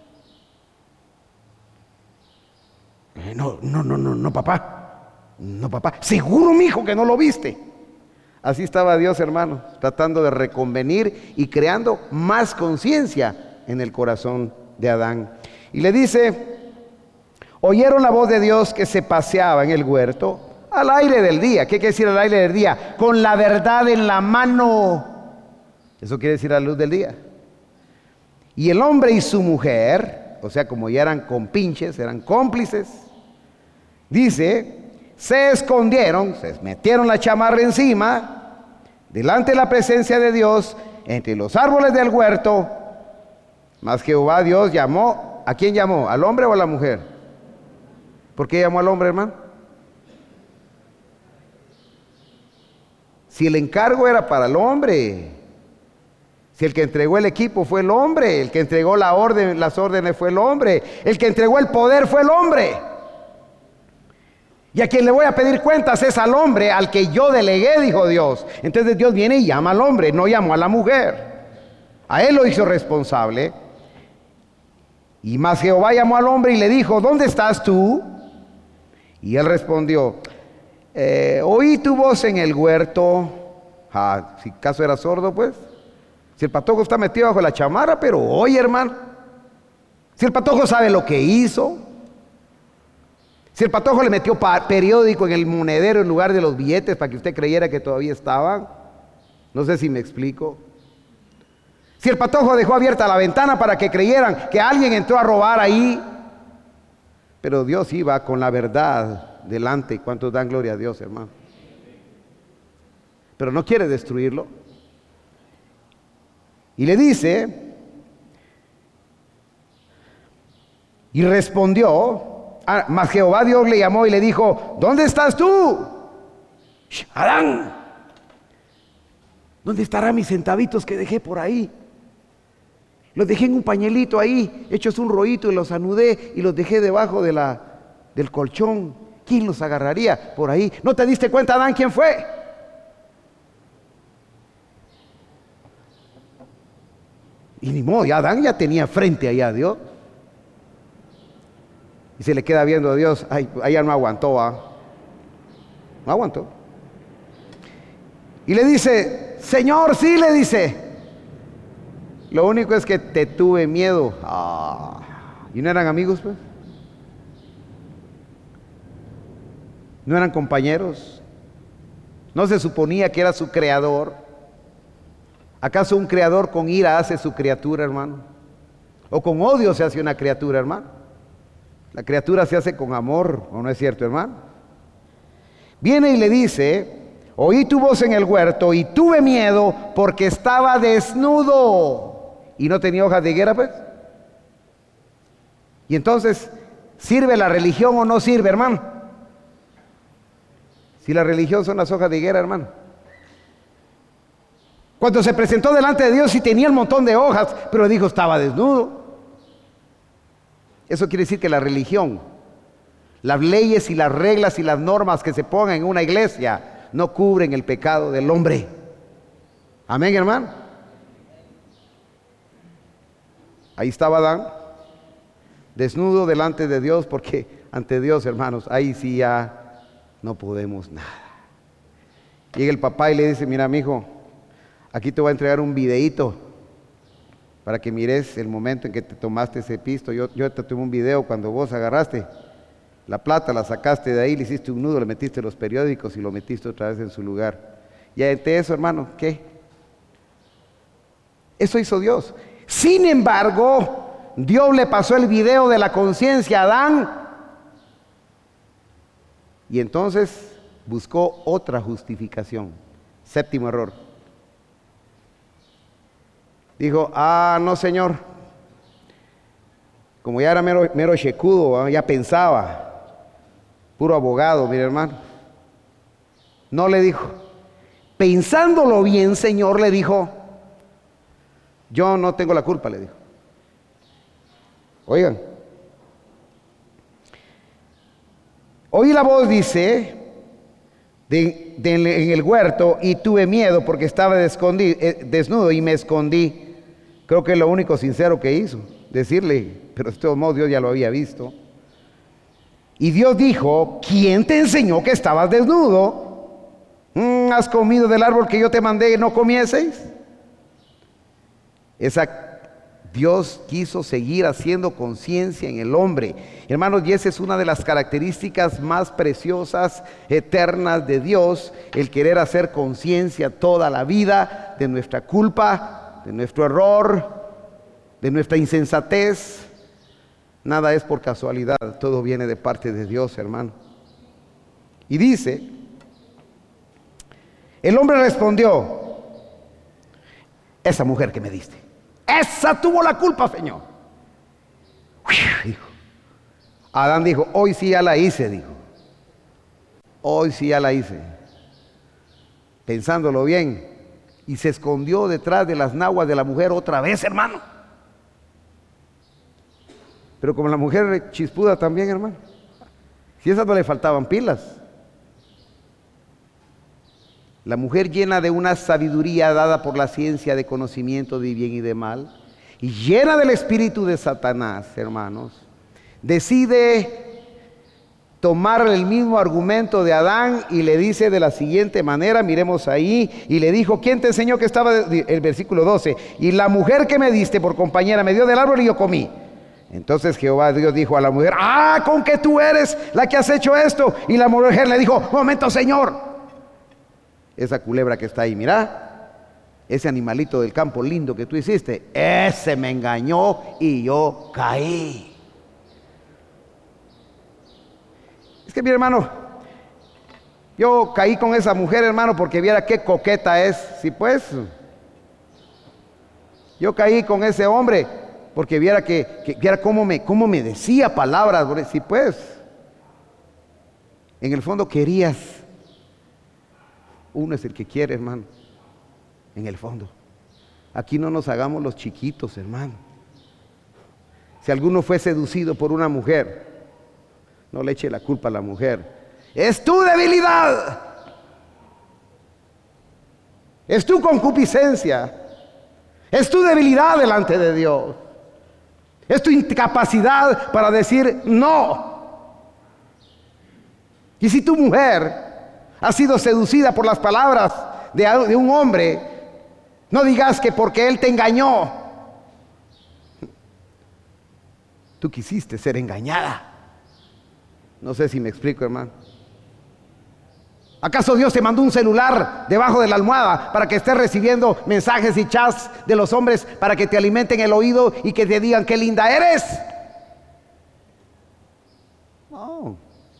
Eh, no, no, no, no, no, papá. No, papá. Seguro, mijo, que no lo viste. Así estaba Dios, hermano, tratando de reconvenir y creando más conciencia en el corazón de Adán. Y le dice, oyeron la voz de Dios que se paseaba en el huerto al aire del día. ¿Qué quiere decir al aire del día? Con la verdad en la mano. Eso quiere decir a la luz del día. Y el hombre y su mujer, o sea, como ya eran compinches, eran cómplices, dice, se escondieron, se metieron la chamarra encima, delante de la presencia de Dios, entre los árboles del huerto. Mas Jehová Dios llamó, ¿a quién llamó? ¿Al hombre o a la mujer? ¿Por qué llamó al hombre, hermano? Si el encargo era para el hombre, si el que entregó el equipo fue el hombre, el que entregó la orden, las órdenes fue el hombre, el que entregó el poder fue el hombre. Y a quien le voy a pedir cuentas es al hombre al que yo delegué, dijo Dios. Entonces Dios viene y llama al hombre, no llamó a la mujer. A él lo hizo responsable. Y más Jehová llamó al hombre y le dijo, ¿dónde estás tú? Y él respondió, eh, oí tu voz en el huerto. Ah, si acaso era sordo, pues. Si el patojo está metido bajo la chamarra, pero oye, hermano. Si el patojo sabe lo que hizo. Si el patojo le metió periódico en el monedero en lugar de los billetes para que usted creyera que todavía estaban. No sé si me explico. Si el patojo dejó abierta la ventana para que creyeran que alguien entró a robar ahí. Pero Dios iba con la verdad delante. ¿Cuántos dan gloria a Dios, hermano? Pero no quiere destruirlo. Y le dice, y respondió, ah, mas Jehová Dios le llamó y le dijo, ¿dónde estás tú? Adán, ¿dónde estarán mis centavitos que dejé por ahí? Los dejé en un pañuelito ahí, hechos un rollito y los anudé y los dejé debajo de la, del colchón. ¿Quién los agarraría por ahí? ¿No te diste cuenta, Adán, quién fue? Y ni modo, ya Adán ya tenía frente allá a Dios. Y se le queda viendo a Dios. Ay, allá no aguantó, ¿ah? No aguantó. Y le dice, Señor, sí, le dice. Lo único es que te tuve miedo. Ah, ¿y no eran amigos, pues? ¿No eran compañeros? ¿No se suponía que era su creador? ¿Acaso un creador con ira hace su criatura, hermano? ¿O con odio se hace una criatura, hermano? La criatura se hace con amor, ¿o no es cierto, hermano? Viene y le dice, oí tu voz en el huerto y tuve miedo porque estaba desnudo. ¿Y no tenía hojas de higuera, pues? Y entonces, ¿sirve la religión o no sirve, hermano? Si la religión son las hojas de higuera, hermano. Cuando se presentó delante de Dios y tenía un montón de hojas, pero dijo estaba desnudo. Eso quiere decir que la religión, las leyes y las reglas y las normas que se pongan en una iglesia no cubren el pecado del hombre. Amén, hermano. Ahí estaba Adán, desnudo delante de Dios, porque ante Dios, hermanos, ahí sí ya no podemos nada. Llega el papá y le dice, mira, mijo, aquí te voy a entregar un videíto para que mires el momento en que te tomaste ese pisto. Yo, yo te tomé un video cuando vos agarraste la plata, la sacaste de ahí, le hiciste un nudo, le metiste los periódicos y lo metiste otra vez en su lugar. Y ante eso, hermano, ¿qué? Eso hizo Dios. Sin embargo, Dios le pasó el video de la conciencia a Adán y entonces buscó otra justificación. Séptimo error. Dijo, ah, no, señor, como ya era mero, mero checudo, ya pensaba, puro abogado, mire, hermano. No, le dijo, pensándolo bien, señor, le dijo, yo no tengo la culpa, le dijo. Oigan, oí la voz, dice, de, de, en el huerto y tuve miedo porque estaba eh, desnudo y me escondí. Creo que es lo único sincero que hizo, decirle, pero de todos modos Dios ya lo había visto. Y Dios dijo, ¿quién te enseñó que estabas desnudo? ¿Mm, ¿Has comido del árbol que yo te mandé y no comieseis? Esa, Dios quiso seguir haciendo conciencia en el hombre. Hermanos, y esa es una de las características más preciosas, eternas de Dios, el querer hacer conciencia toda la vida de nuestra culpa, de nuestro error, de nuestra insensatez. Nada es por casualidad, todo viene de parte de Dios, hermano. Y dice, el hombre respondió, esa mujer que me diste, esa tuvo la culpa, Señor. Dijo. Adán dijo, hoy sí ya la hice, dijo. Hoy sí ya la hice. Pensándolo bien. Y se escondió detrás de las naguas de la mujer otra vez, hermano. Pero como la mujer chispuda también, hermano. Si a esas no le faltaban pilas. La mujer llena de una sabiduría dada por la ciencia de conocimiento de bien y de mal, y llena del espíritu de Satanás, hermanos, decide tomar el mismo argumento de Adán y le dice de la siguiente manera, miremos ahí, y le dijo, ¿quién te enseñó que estaba? El versículo doce, y la mujer que me diste por compañera me dio del árbol y yo comí. Entonces Jehová Dios dijo a la mujer, ah, con que tú eres la que has hecho esto. Y la mujer le dijo, momento, Señor, esa culebra que está ahí, mira, ese animalito del campo lindo que tú hiciste, ese me engañó y yo caí. Es que mi hermano, yo caí con esa mujer, hermano, porque viera qué coqueta es. Sí, pues, yo caí con ese hombre porque viera que, que viera cómo me, cómo me decía palabras. Sí, pues, en el fondo querías. Uno es el que quiere, hermano. En el fondo. Aquí no nos hagamos los chiquitos, hermano. Si alguno fue seducido por una mujer, no le eche la culpa a la mujer. Es tu debilidad. Es tu concupiscencia. Es tu debilidad delante de Dios. Es tu incapacidad para decir no. Y si tu mujer ha sido seducida por las palabras de, de un hombre, no digas que porque él te engañó, tú quisiste ser engañada. No sé si me explico, hermano. ¿Acaso Dios te mandó un celular debajo de la almohada para que estés recibiendo mensajes y chats de los hombres para que te alimenten el oído y que te digan qué linda eres? No.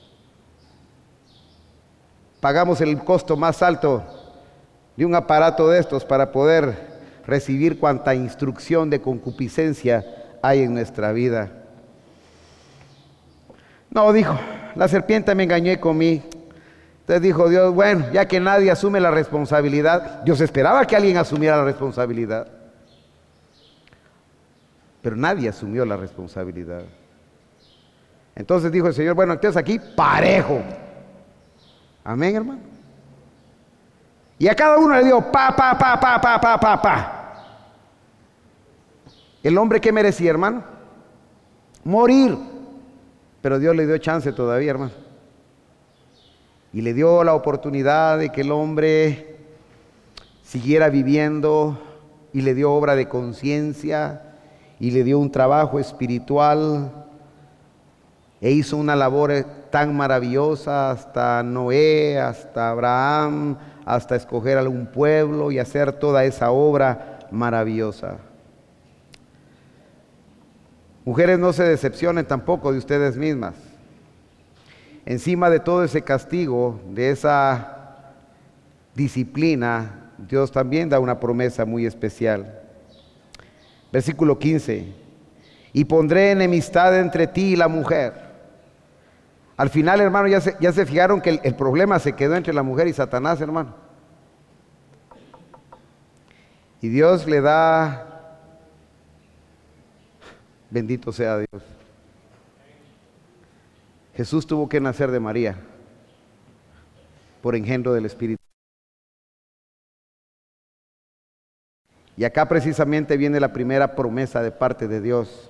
Pagamos el costo más alto de un aparato de estos para poder recibir cuanta instrucción de concupiscencia hay en nuestra vida. No, dijo, la serpiente me engañó y comí. Entonces dijo Dios, bueno, ya que nadie asume la responsabilidad, Dios esperaba que alguien asumiera la responsabilidad, pero nadie asumió la responsabilidad. Entonces dijo el Señor, bueno, entonces aquí parejo. Amén, hermano. Y a cada uno le dio pa, pa, pa, pa, pa, pa, pa, pa. El hombre, ¿qué merecía, hermano? Morir. Pero Dios le dio chance todavía, hermano. Y le dio la oportunidad de que el hombre siguiera viviendo, y le dio obra de conciencia, y le dio un trabajo espiritual, e hizo una labor tan maravillosa hasta Noé, hasta Abraham, hasta escoger algún pueblo y hacer toda esa obra maravillosa. Mujeres, no se decepcionen tampoco de ustedes mismas. Encima de todo ese castigo, de esa disciplina, Dios también da una promesa muy especial. Versículo quince. Y pondré enemistad entre ti y la mujer. Al final, hermano, ya se, ya se fijaron que el, el problema se quedó entre la mujer y Satanás, hermano. Y Dios le da, bendito sea Dios. Jesús tuvo que nacer de María por engendro del Espíritu. Y acá precisamente viene la primera promesa de parte de Dios,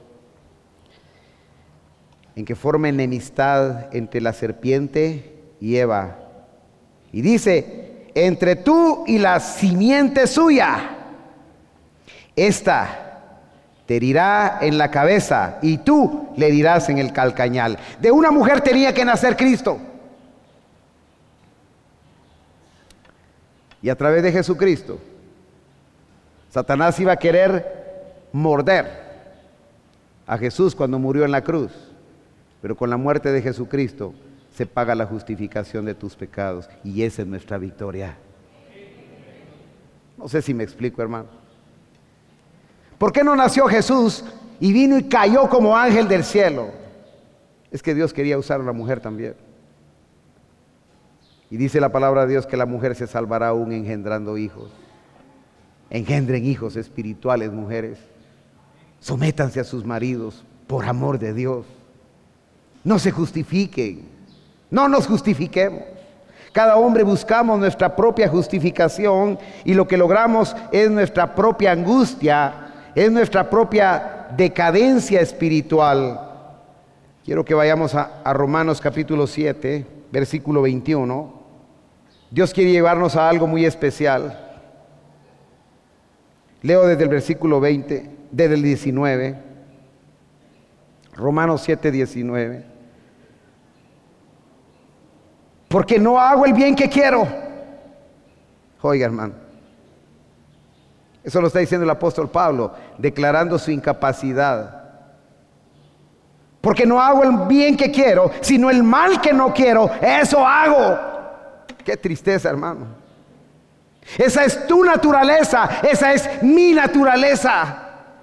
en que forma enemistad entre la serpiente y Eva. Y dice, entre tú y la simiente suya, esta te herirá en la cabeza y tú le herirás en el calcañal. De una mujer tenía que nacer Cristo. Y a través de Jesucristo, Satanás iba a querer morder a Jesús cuando murió en la cruz. Pero con la muerte de Jesucristo se paga la justificación de tus pecados. Y esa es nuestra victoria. No sé si me explico, hermano. ¿Por qué no nació Jesús y vino y cayó como ángel del cielo? Es que Dios quería usar a la mujer también. Y dice la palabra de Dios que la mujer se salvará aún engendrando hijos. Engendren hijos espirituales, mujeres. Sométanse a sus maridos por amor de Dios. No se justifiquen. No nos justifiquemos. Cada hombre buscamos nuestra propia justificación y lo que logramos es nuestra propia angustia, es nuestra propia decadencia espiritual. Quiero que vayamos a, a Romanos capítulo siete, versículo veintiuno. Dios quiere llevarnos a algo muy especial. Leo desde el versículo veinte, desde el diecinueve. Romanos siete, diecinueve. Porque no hago el bien que quiero. Oiga, hermano. Eso lo está diciendo el apóstol Pablo, declarando su incapacidad. Porque no hago el bien que quiero, sino el mal que no quiero, eso hago. Qué tristeza, hermano. Esa es tu naturaleza, esa es mi naturaleza.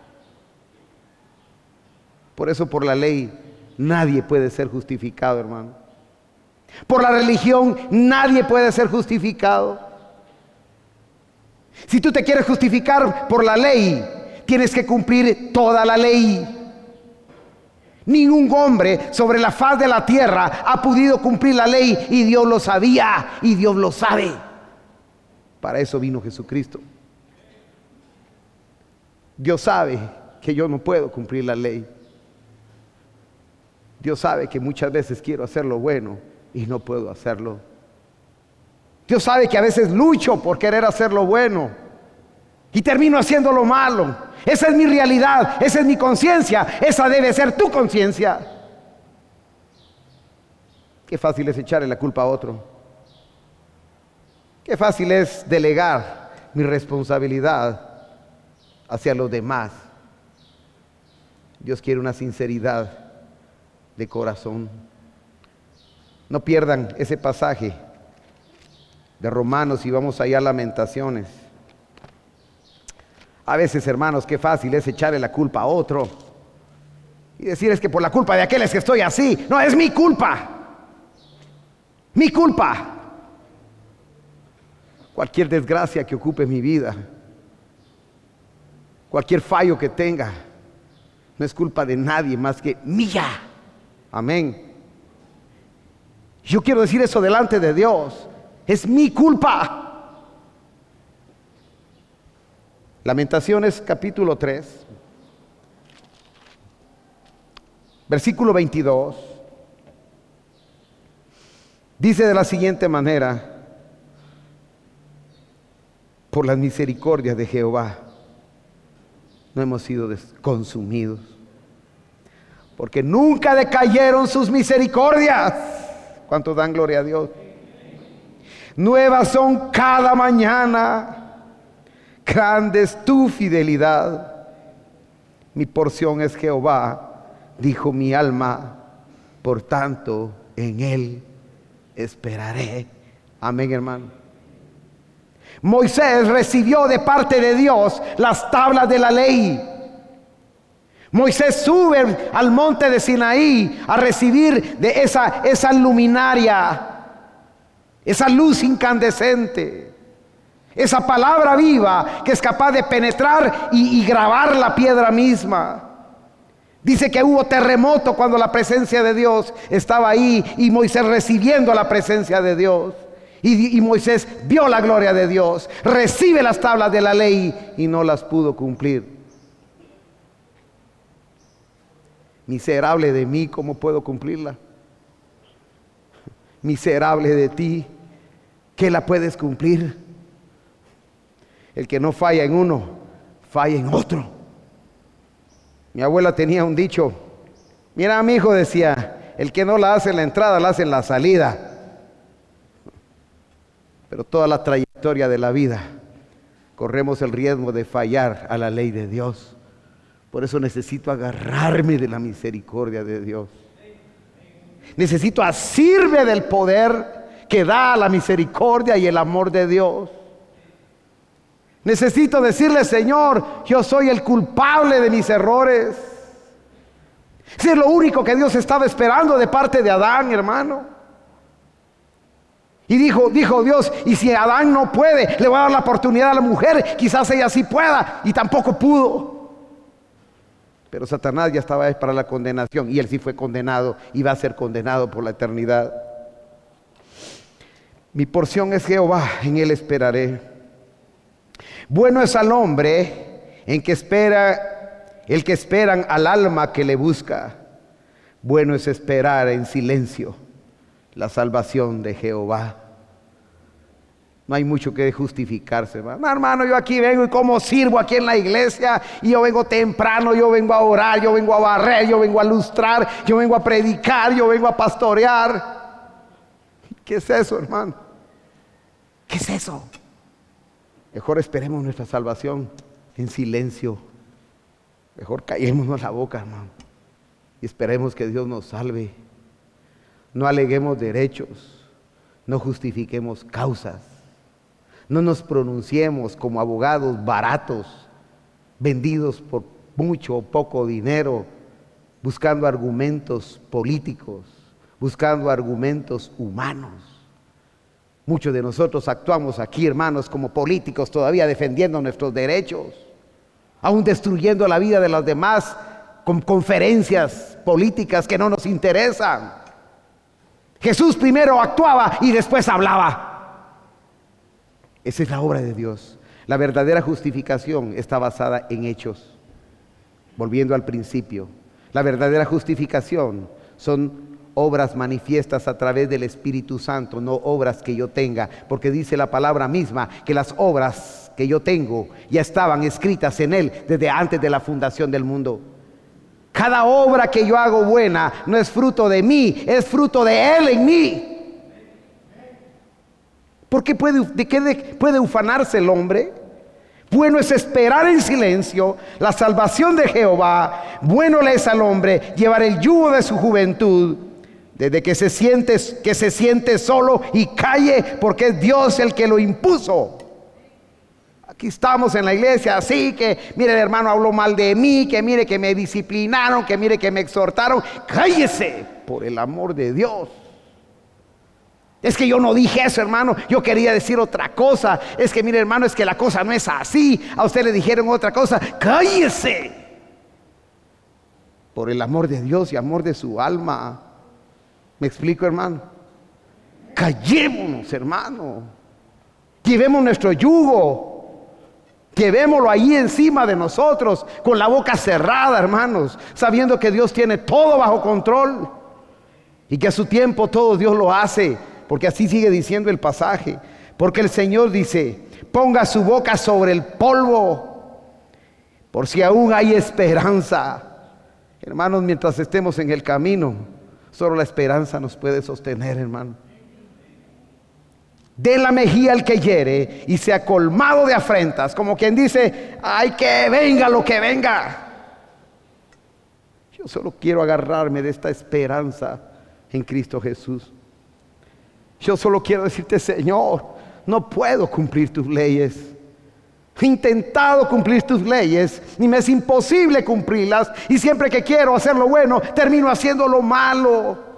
Por eso por la ley nadie puede ser justificado, hermano. Por la religión nadie puede ser justificado. Si tú te quieres justificar por la ley, tienes que cumplir toda la ley. Ningún hombre sobre la faz de la tierra ha podido cumplir la ley, y Dios lo sabía y Dios lo sabe. Para eso vino Jesucristo. Dios sabe que yo no puedo cumplir la ley. Dios sabe que muchas veces quiero hacer lo bueno y no puedo hacerlo. Dios sabe que a veces lucho por querer hacer lo bueno y termino haciendo lo malo. Esa es mi realidad, esa es mi conciencia, esa debe ser tu conciencia. Qué fácil es echarle la culpa a otro. Qué fácil es delegar mi responsabilidad hacia los demás. Dios quiere una sinceridad de corazón. No pierdan ese pasaje de Romanos y vamos allá a Lamentaciones. A veces, hermanos, qué fácil es echarle la culpa a otro y decir: es que por la culpa de aquel es que estoy así. No, es mi culpa. Mi culpa. Cualquier desgracia que ocupe mi vida, cualquier fallo que tenga, no es culpa de nadie más que mía. Amén. Yo quiero decir eso delante de Dios. Es mi culpa. Lamentaciones capítulo tres, versículo veintidós, dice de la siguiente manera: por las misericordias de Jehová no hemos sido consumidos, porque nunca decayeron sus misericordias. ¿Cuántos dan gloria a Dios? Nuevas son cada mañana. Grande es tu fidelidad. Mi porción es Jehová, dijo mi alma, por tanto en él esperaré. Amén, hermano. Moisés recibió de parte de Dios las tablas de la ley. Moisés sube al monte de Sinaí a recibir de esa, esa luminaria, esa luz incandescente. Esa palabra viva que es capaz de penetrar y, y grabar la piedra misma. Dice que hubo terremoto cuando la presencia de Dios estaba ahí y Moisés recibiendo la presencia de Dios. Y, y Moisés vio la gloria de Dios, recibe las tablas de la ley y no las pudo cumplir. Miserable de mí, ¿cómo puedo cumplirla? Miserable de ti, ¿qué la puedes cumplir? El que no falla en uno, falla en otro. Mi abuela tenía un dicho: mira, mi hijo, decía, el que no la hace en la entrada, la hace en la salida. Pero toda la trayectoria de la vida corremos el riesgo de fallar a la ley de Dios. Por eso necesito agarrarme de la misericordia de Dios. Necesito asirme del poder que da la misericordia y el amor de Dios. Necesito decirle: Señor, yo soy el culpable de mis errores. Si es lo único que Dios estaba esperando de parte de Adán, hermano. Y dijo, dijo Dios: y si Adán no puede, le voy a dar la oportunidad a la mujer, quizás ella sí pueda. Y tampoco pudo. Pero Satanás ya estaba ahí para la condenación, y él sí fue condenado y va a ser condenado por la eternidad. Mi porción es Jehová, en él esperaré. Bueno es al hombre en que espera, el que esperan al alma que le busca, Bueno es esperar en silencio la salvación de Jehová. No hay mucho que justificarse, hermano. No, hermano, yo aquí vengo y como sirvo aquí en la iglesia, y yo vengo temprano, yo vengo a orar, yo vengo a barrer, yo vengo a lustrar, yo vengo a predicar, yo vengo a pastorear. ¿Qué es eso, hermano? ¿Qué es eso? Mejor esperemos nuestra salvación en silencio. Mejor callémonos la boca, hermano, y esperemos que Dios nos salve. No aleguemos derechos, no justifiquemos causas, no nos pronunciemos como abogados baratos, vendidos por mucho o poco dinero, buscando argumentos políticos, buscando argumentos humanos. Muchos de nosotros actuamos aquí, hermanos, como políticos, todavía defendiendo nuestros derechos, aún destruyendo la vida de los demás con conferencias políticas que no nos interesan. Jesús primero actuaba y después hablaba. Esa es la obra de Dios. La verdadera justificación está basada en hechos. Volviendo al principio, la verdadera justificación son obras manifiestas a través del Espíritu Santo, no obras que yo tenga, porque dice la palabra misma que las obras que yo tengo ya estaban escritas en Él desde antes de la fundación del mundo. Cada obra que yo hago buena no es fruto de mí, es fruto de Él en mí. ¿Por qué puede, de qué de, puede ufanarse el hombre? Bueno es esperar en silencio la salvación de Jehová. Bueno le es al hombre llevar el yugo de su juventud, desde que se siente, que se siente solo y calle, porque es Dios el que lo impuso. Aquí estamos en la iglesia, así que mire, el hermano habló mal de mí, que mire que me disciplinaron, que mire que me exhortaron. Cállese, por el amor de Dios. Es que yo no dije eso, hermano, yo quería decir otra cosa. Es que mire, hermano, es que la cosa no es así. A usted le dijeron otra cosa. Cállese, por el amor de Dios y amor de su alma. ¿Me explico, hermano? Callémonos, hermano. Llevemos nuestro yugo. Llevémoslo ahí encima de nosotros, con la boca cerrada, hermanos, sabiendo que Dios tiene todo bajo control y que a su tiempo todo Dios lo hace, porque así sigue diciendo el pasaje. Porque el Señor dice: ponga su boca sobre el polvo, por si aún hay esperanza. Hermanos, mientras estemos en el camino, solo la esperanza nos puede sostener, hermano. De la mejilla al que hiere y sea colmado de afrentas, como quien dice: ay, que venga lo que venga. Yo solo quiero agarrarme de esta esperanza en Cristo Jesús. Yo solo quiero decirte: Señor, no puedo cumplir tus leyes. He intentado cumplir tus leyes y me es imposible cumplirlas, y siempre que quiero hacer lo bueno termino haciendo lo malo.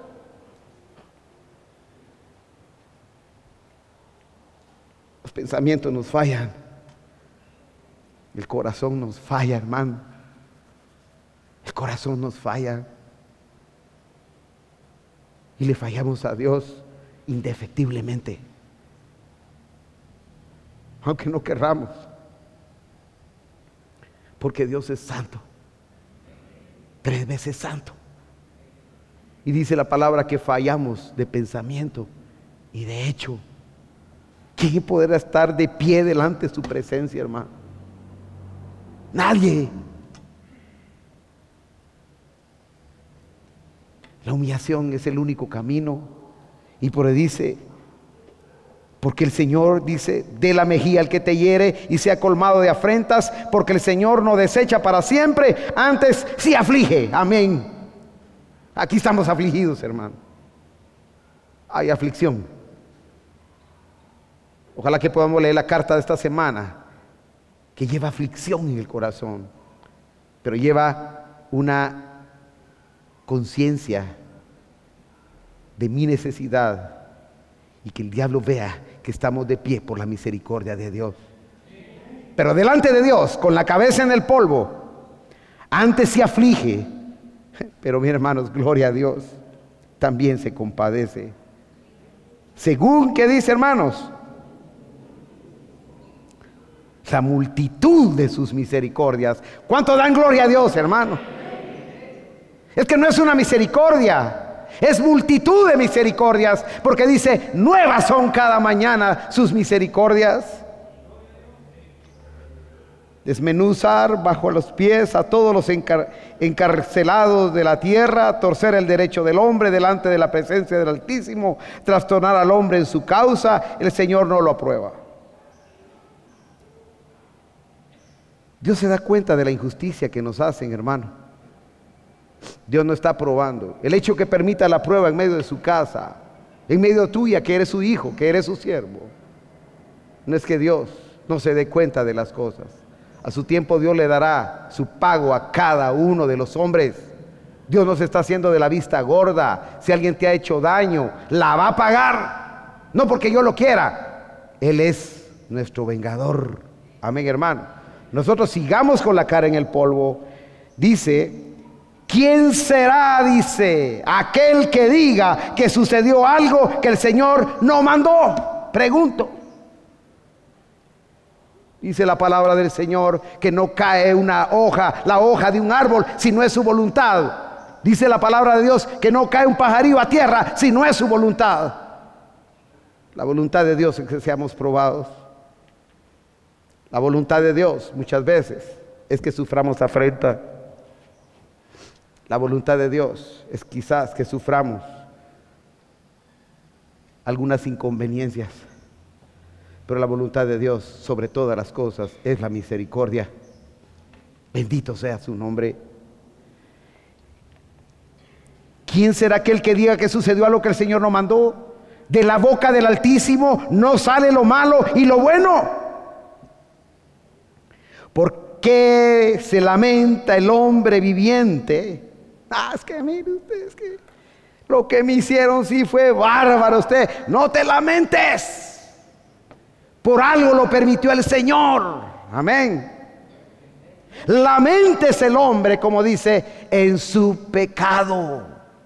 Los pensamientos nos fallan, el corazón nos falla, hermano. El corazón nos falla y le fallamos a Dios indefectiblemente, aunque no querramos, porque Dios es santo, tres veces santo. Y dice la palabra que fallamos de pensamiento y de hecho. ¿Quién podrá estar de pie delante de su presencia, hermano? Nadie. La humillación es el único camino. Y por ahí dice, porque el Señor dice: de la mejilla al que te hiere y sea colmado de afrentas, porque el Señor no desecha para siempre, antes sí aflige. Amén. Aquí estamos afligidos, hermano. Hay aflicción. Ojalá que podamos leer la carta de esta semana, que lleva aflicción en el corazón, pero lleva una conciencia de mi necesidad, y que el diablo vea que estamos de pie por la misericordia de Dios. Pero delante de Dios, con la cabeza en el polvo, antes se aflige, pero mis hermanos, gloria a Dios, también se compadece. Según que dice, hermanos, la multitud de sus misericordias. ¿Cuánto dan gloria a Dios, hermano? Es que no es una misericordia, es multitud de misericordias, porque dice, nuevas son cada mañana sus misericordias. Desmenuzar bajo los pies a todos los encar- encarcelados de la tierra, torcer el derecho del hombre delante de la presencia del Altísimo, trastornar al hombre en su causa, el Señor no lo aprueba. Dios se da cuenta de la injusticia que nos hacen, hermano. Dios no está aprobando. El hecho que permita la prueba en medio de su casa, en medio tuya, que eres su hijo, que eres su siervo, no es que Dios no se dé cuenta de las cosas. A su tiempo Dios le dará su pago a cada uno de los hombres. Dios no se está haciendo de la vista gorda. Si alguien te ha hecho daño, la va a pagar. No porque yo lo quiera. Él es nuestro vengador. Amén, hermano. Nosotros sigamos con la cara en el polvo. Dice, ¿quién será? Dice, aquel que diga que sucedió algo que el Señor no mandó. Pregunto. Dice la palabra del Señor que no cae una hoja, la hoja de un árbol, si no es su voluntad. Dice la palabra de Dios que no cae un pajarillo a tierra, si no es su voluntad. La voluntad de Dios es que seamos probados. La voluntad de Dios muchas veces es que suframos afrenta. La voluntad de Dios es quizás que suframos algunas inconveniencias. Pero la voluntad de Dios sobre todas las cosas es la misericordia. Bendito sea su nombre. ¿Quién será aquel que diga que sucedió algo que el Señor no mandó? De la boca del Altísimo no sale lo malo y lo bueno. ¿Por qué se lamenta el hombre viviente? Ah, es que mire usted, es que lo que me hicieron sí fue bárbaro. Usted, no te lamentes. Por algo lo permitió el Señor. Amén. Laméntese el hombre, como dice, en su pecado.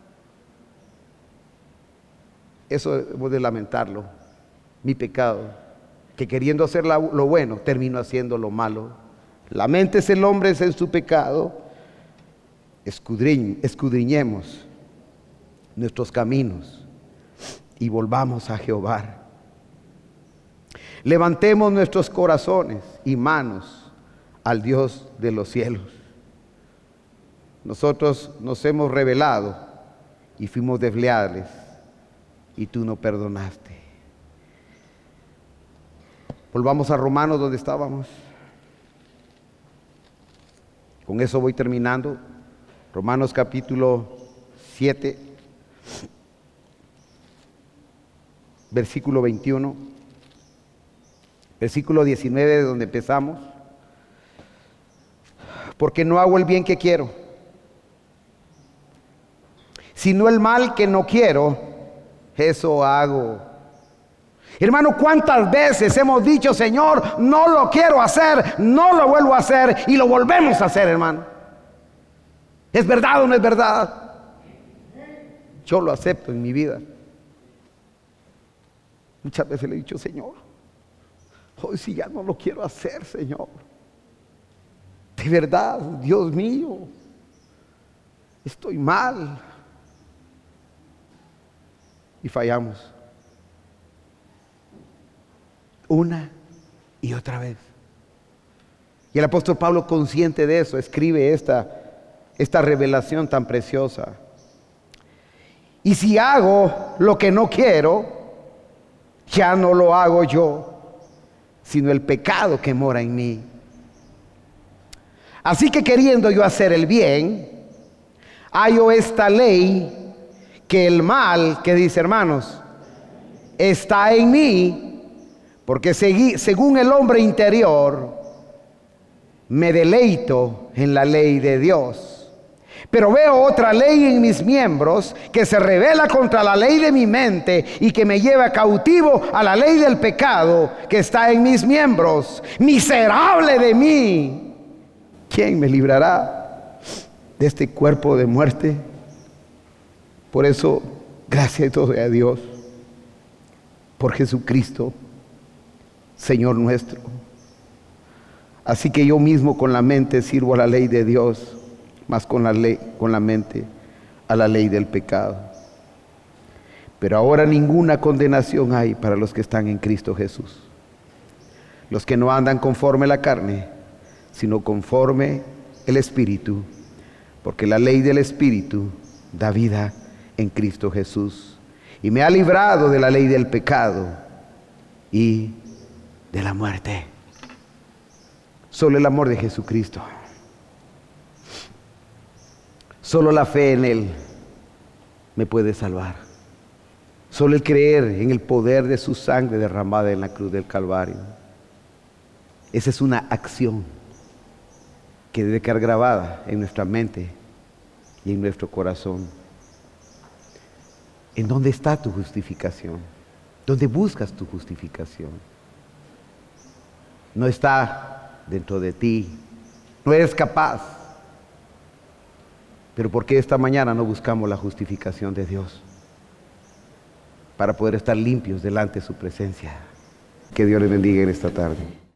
Eso hemos de lamentarlo. Mi pecado, que queriendo hacer lo bueno, termino haciendo lo malo. Laméntese el hombre en su pecado. Escudriñ, escudriñemos nuestros caminos y volvamos a Jehová. Levantemos nuestros corazones y manos al Dios de los cielos. Nosotros nos hemos rebelado y fuimos desleales y tú no perdonaste. Volvamos a Romanos donde estábamos. Con eso voy terminando. Romanos capítulo siete, versículo veintiuno. Versículo diecinueve, de donde empezamos. Porque no hago el bien que quiero, sino el mal que no quiero, eso hago. Hermano, ¿cuántas veces hemos dicho, Señor, no lo quiero hacer, no lo vuelvo a hacer, y lo volvemos a hacer, hermano? ¿Es verdad o no es verdad? Yo lo acepto en mi vida. Muchas veces le he dicho, Señor, hoy sí ya no lo quiero hacer, Señor. De verdad, Dios mío, estoy mal. Y fallamos. Una y otra vez. Y el apóstol Pablo, consciente de eso, escribe esta, esta revelación tan preciosa. Y si hago lo que no quiero, ya no lo hago yo, sino el pecado que mora en mí. Así que queriendo yo hacer el bien, hallo esta ley, que el mal, que dice, hermanos, está en mí, porque según el hombre interior, me deleito en la ley de Dios. Pero veo otra ley en mis miembros que se rebela contra la ley de mi mente y que me lleva cautivo a la ley del pecado que está en mis miembros. Miserable de mí, ¿quién me librará de este cuerpo de muerte? Por eso, gracias a Dios por Jesucristo, Señor nuestro. Así que yo mismo con la mente sirvo a la ley de Dios, más con la ley, con la mente a la ley del pecado. Pero ahora ninguna condenación hay para los que están en Cristo Jesús. Los que no andan conforme a la carne, sino conforme el Espíritu. Porque la ley del Espíritu da vida en Cristo Jesús. Y me ha librado de la ley del pecado y de la muerte. Solo el amor de Jesucristo. Solo la fe en Él me puede salvar. Solo el creer en el poder de su sangre derramada en la cruz del Calvario. Esa es una acción que debe quedar grabada en nuestra mente y en nuestro corazón. ¿En dónde está tu justificación? ¿Dónde buscas tu justificación? No está dentro de ti. No eres capaz. Pero ¿por qué esta mañana no buscamos la justificación de Dios? Para poder estar limpios delante de su presencia. Que Dios les bendiga en esta tarde.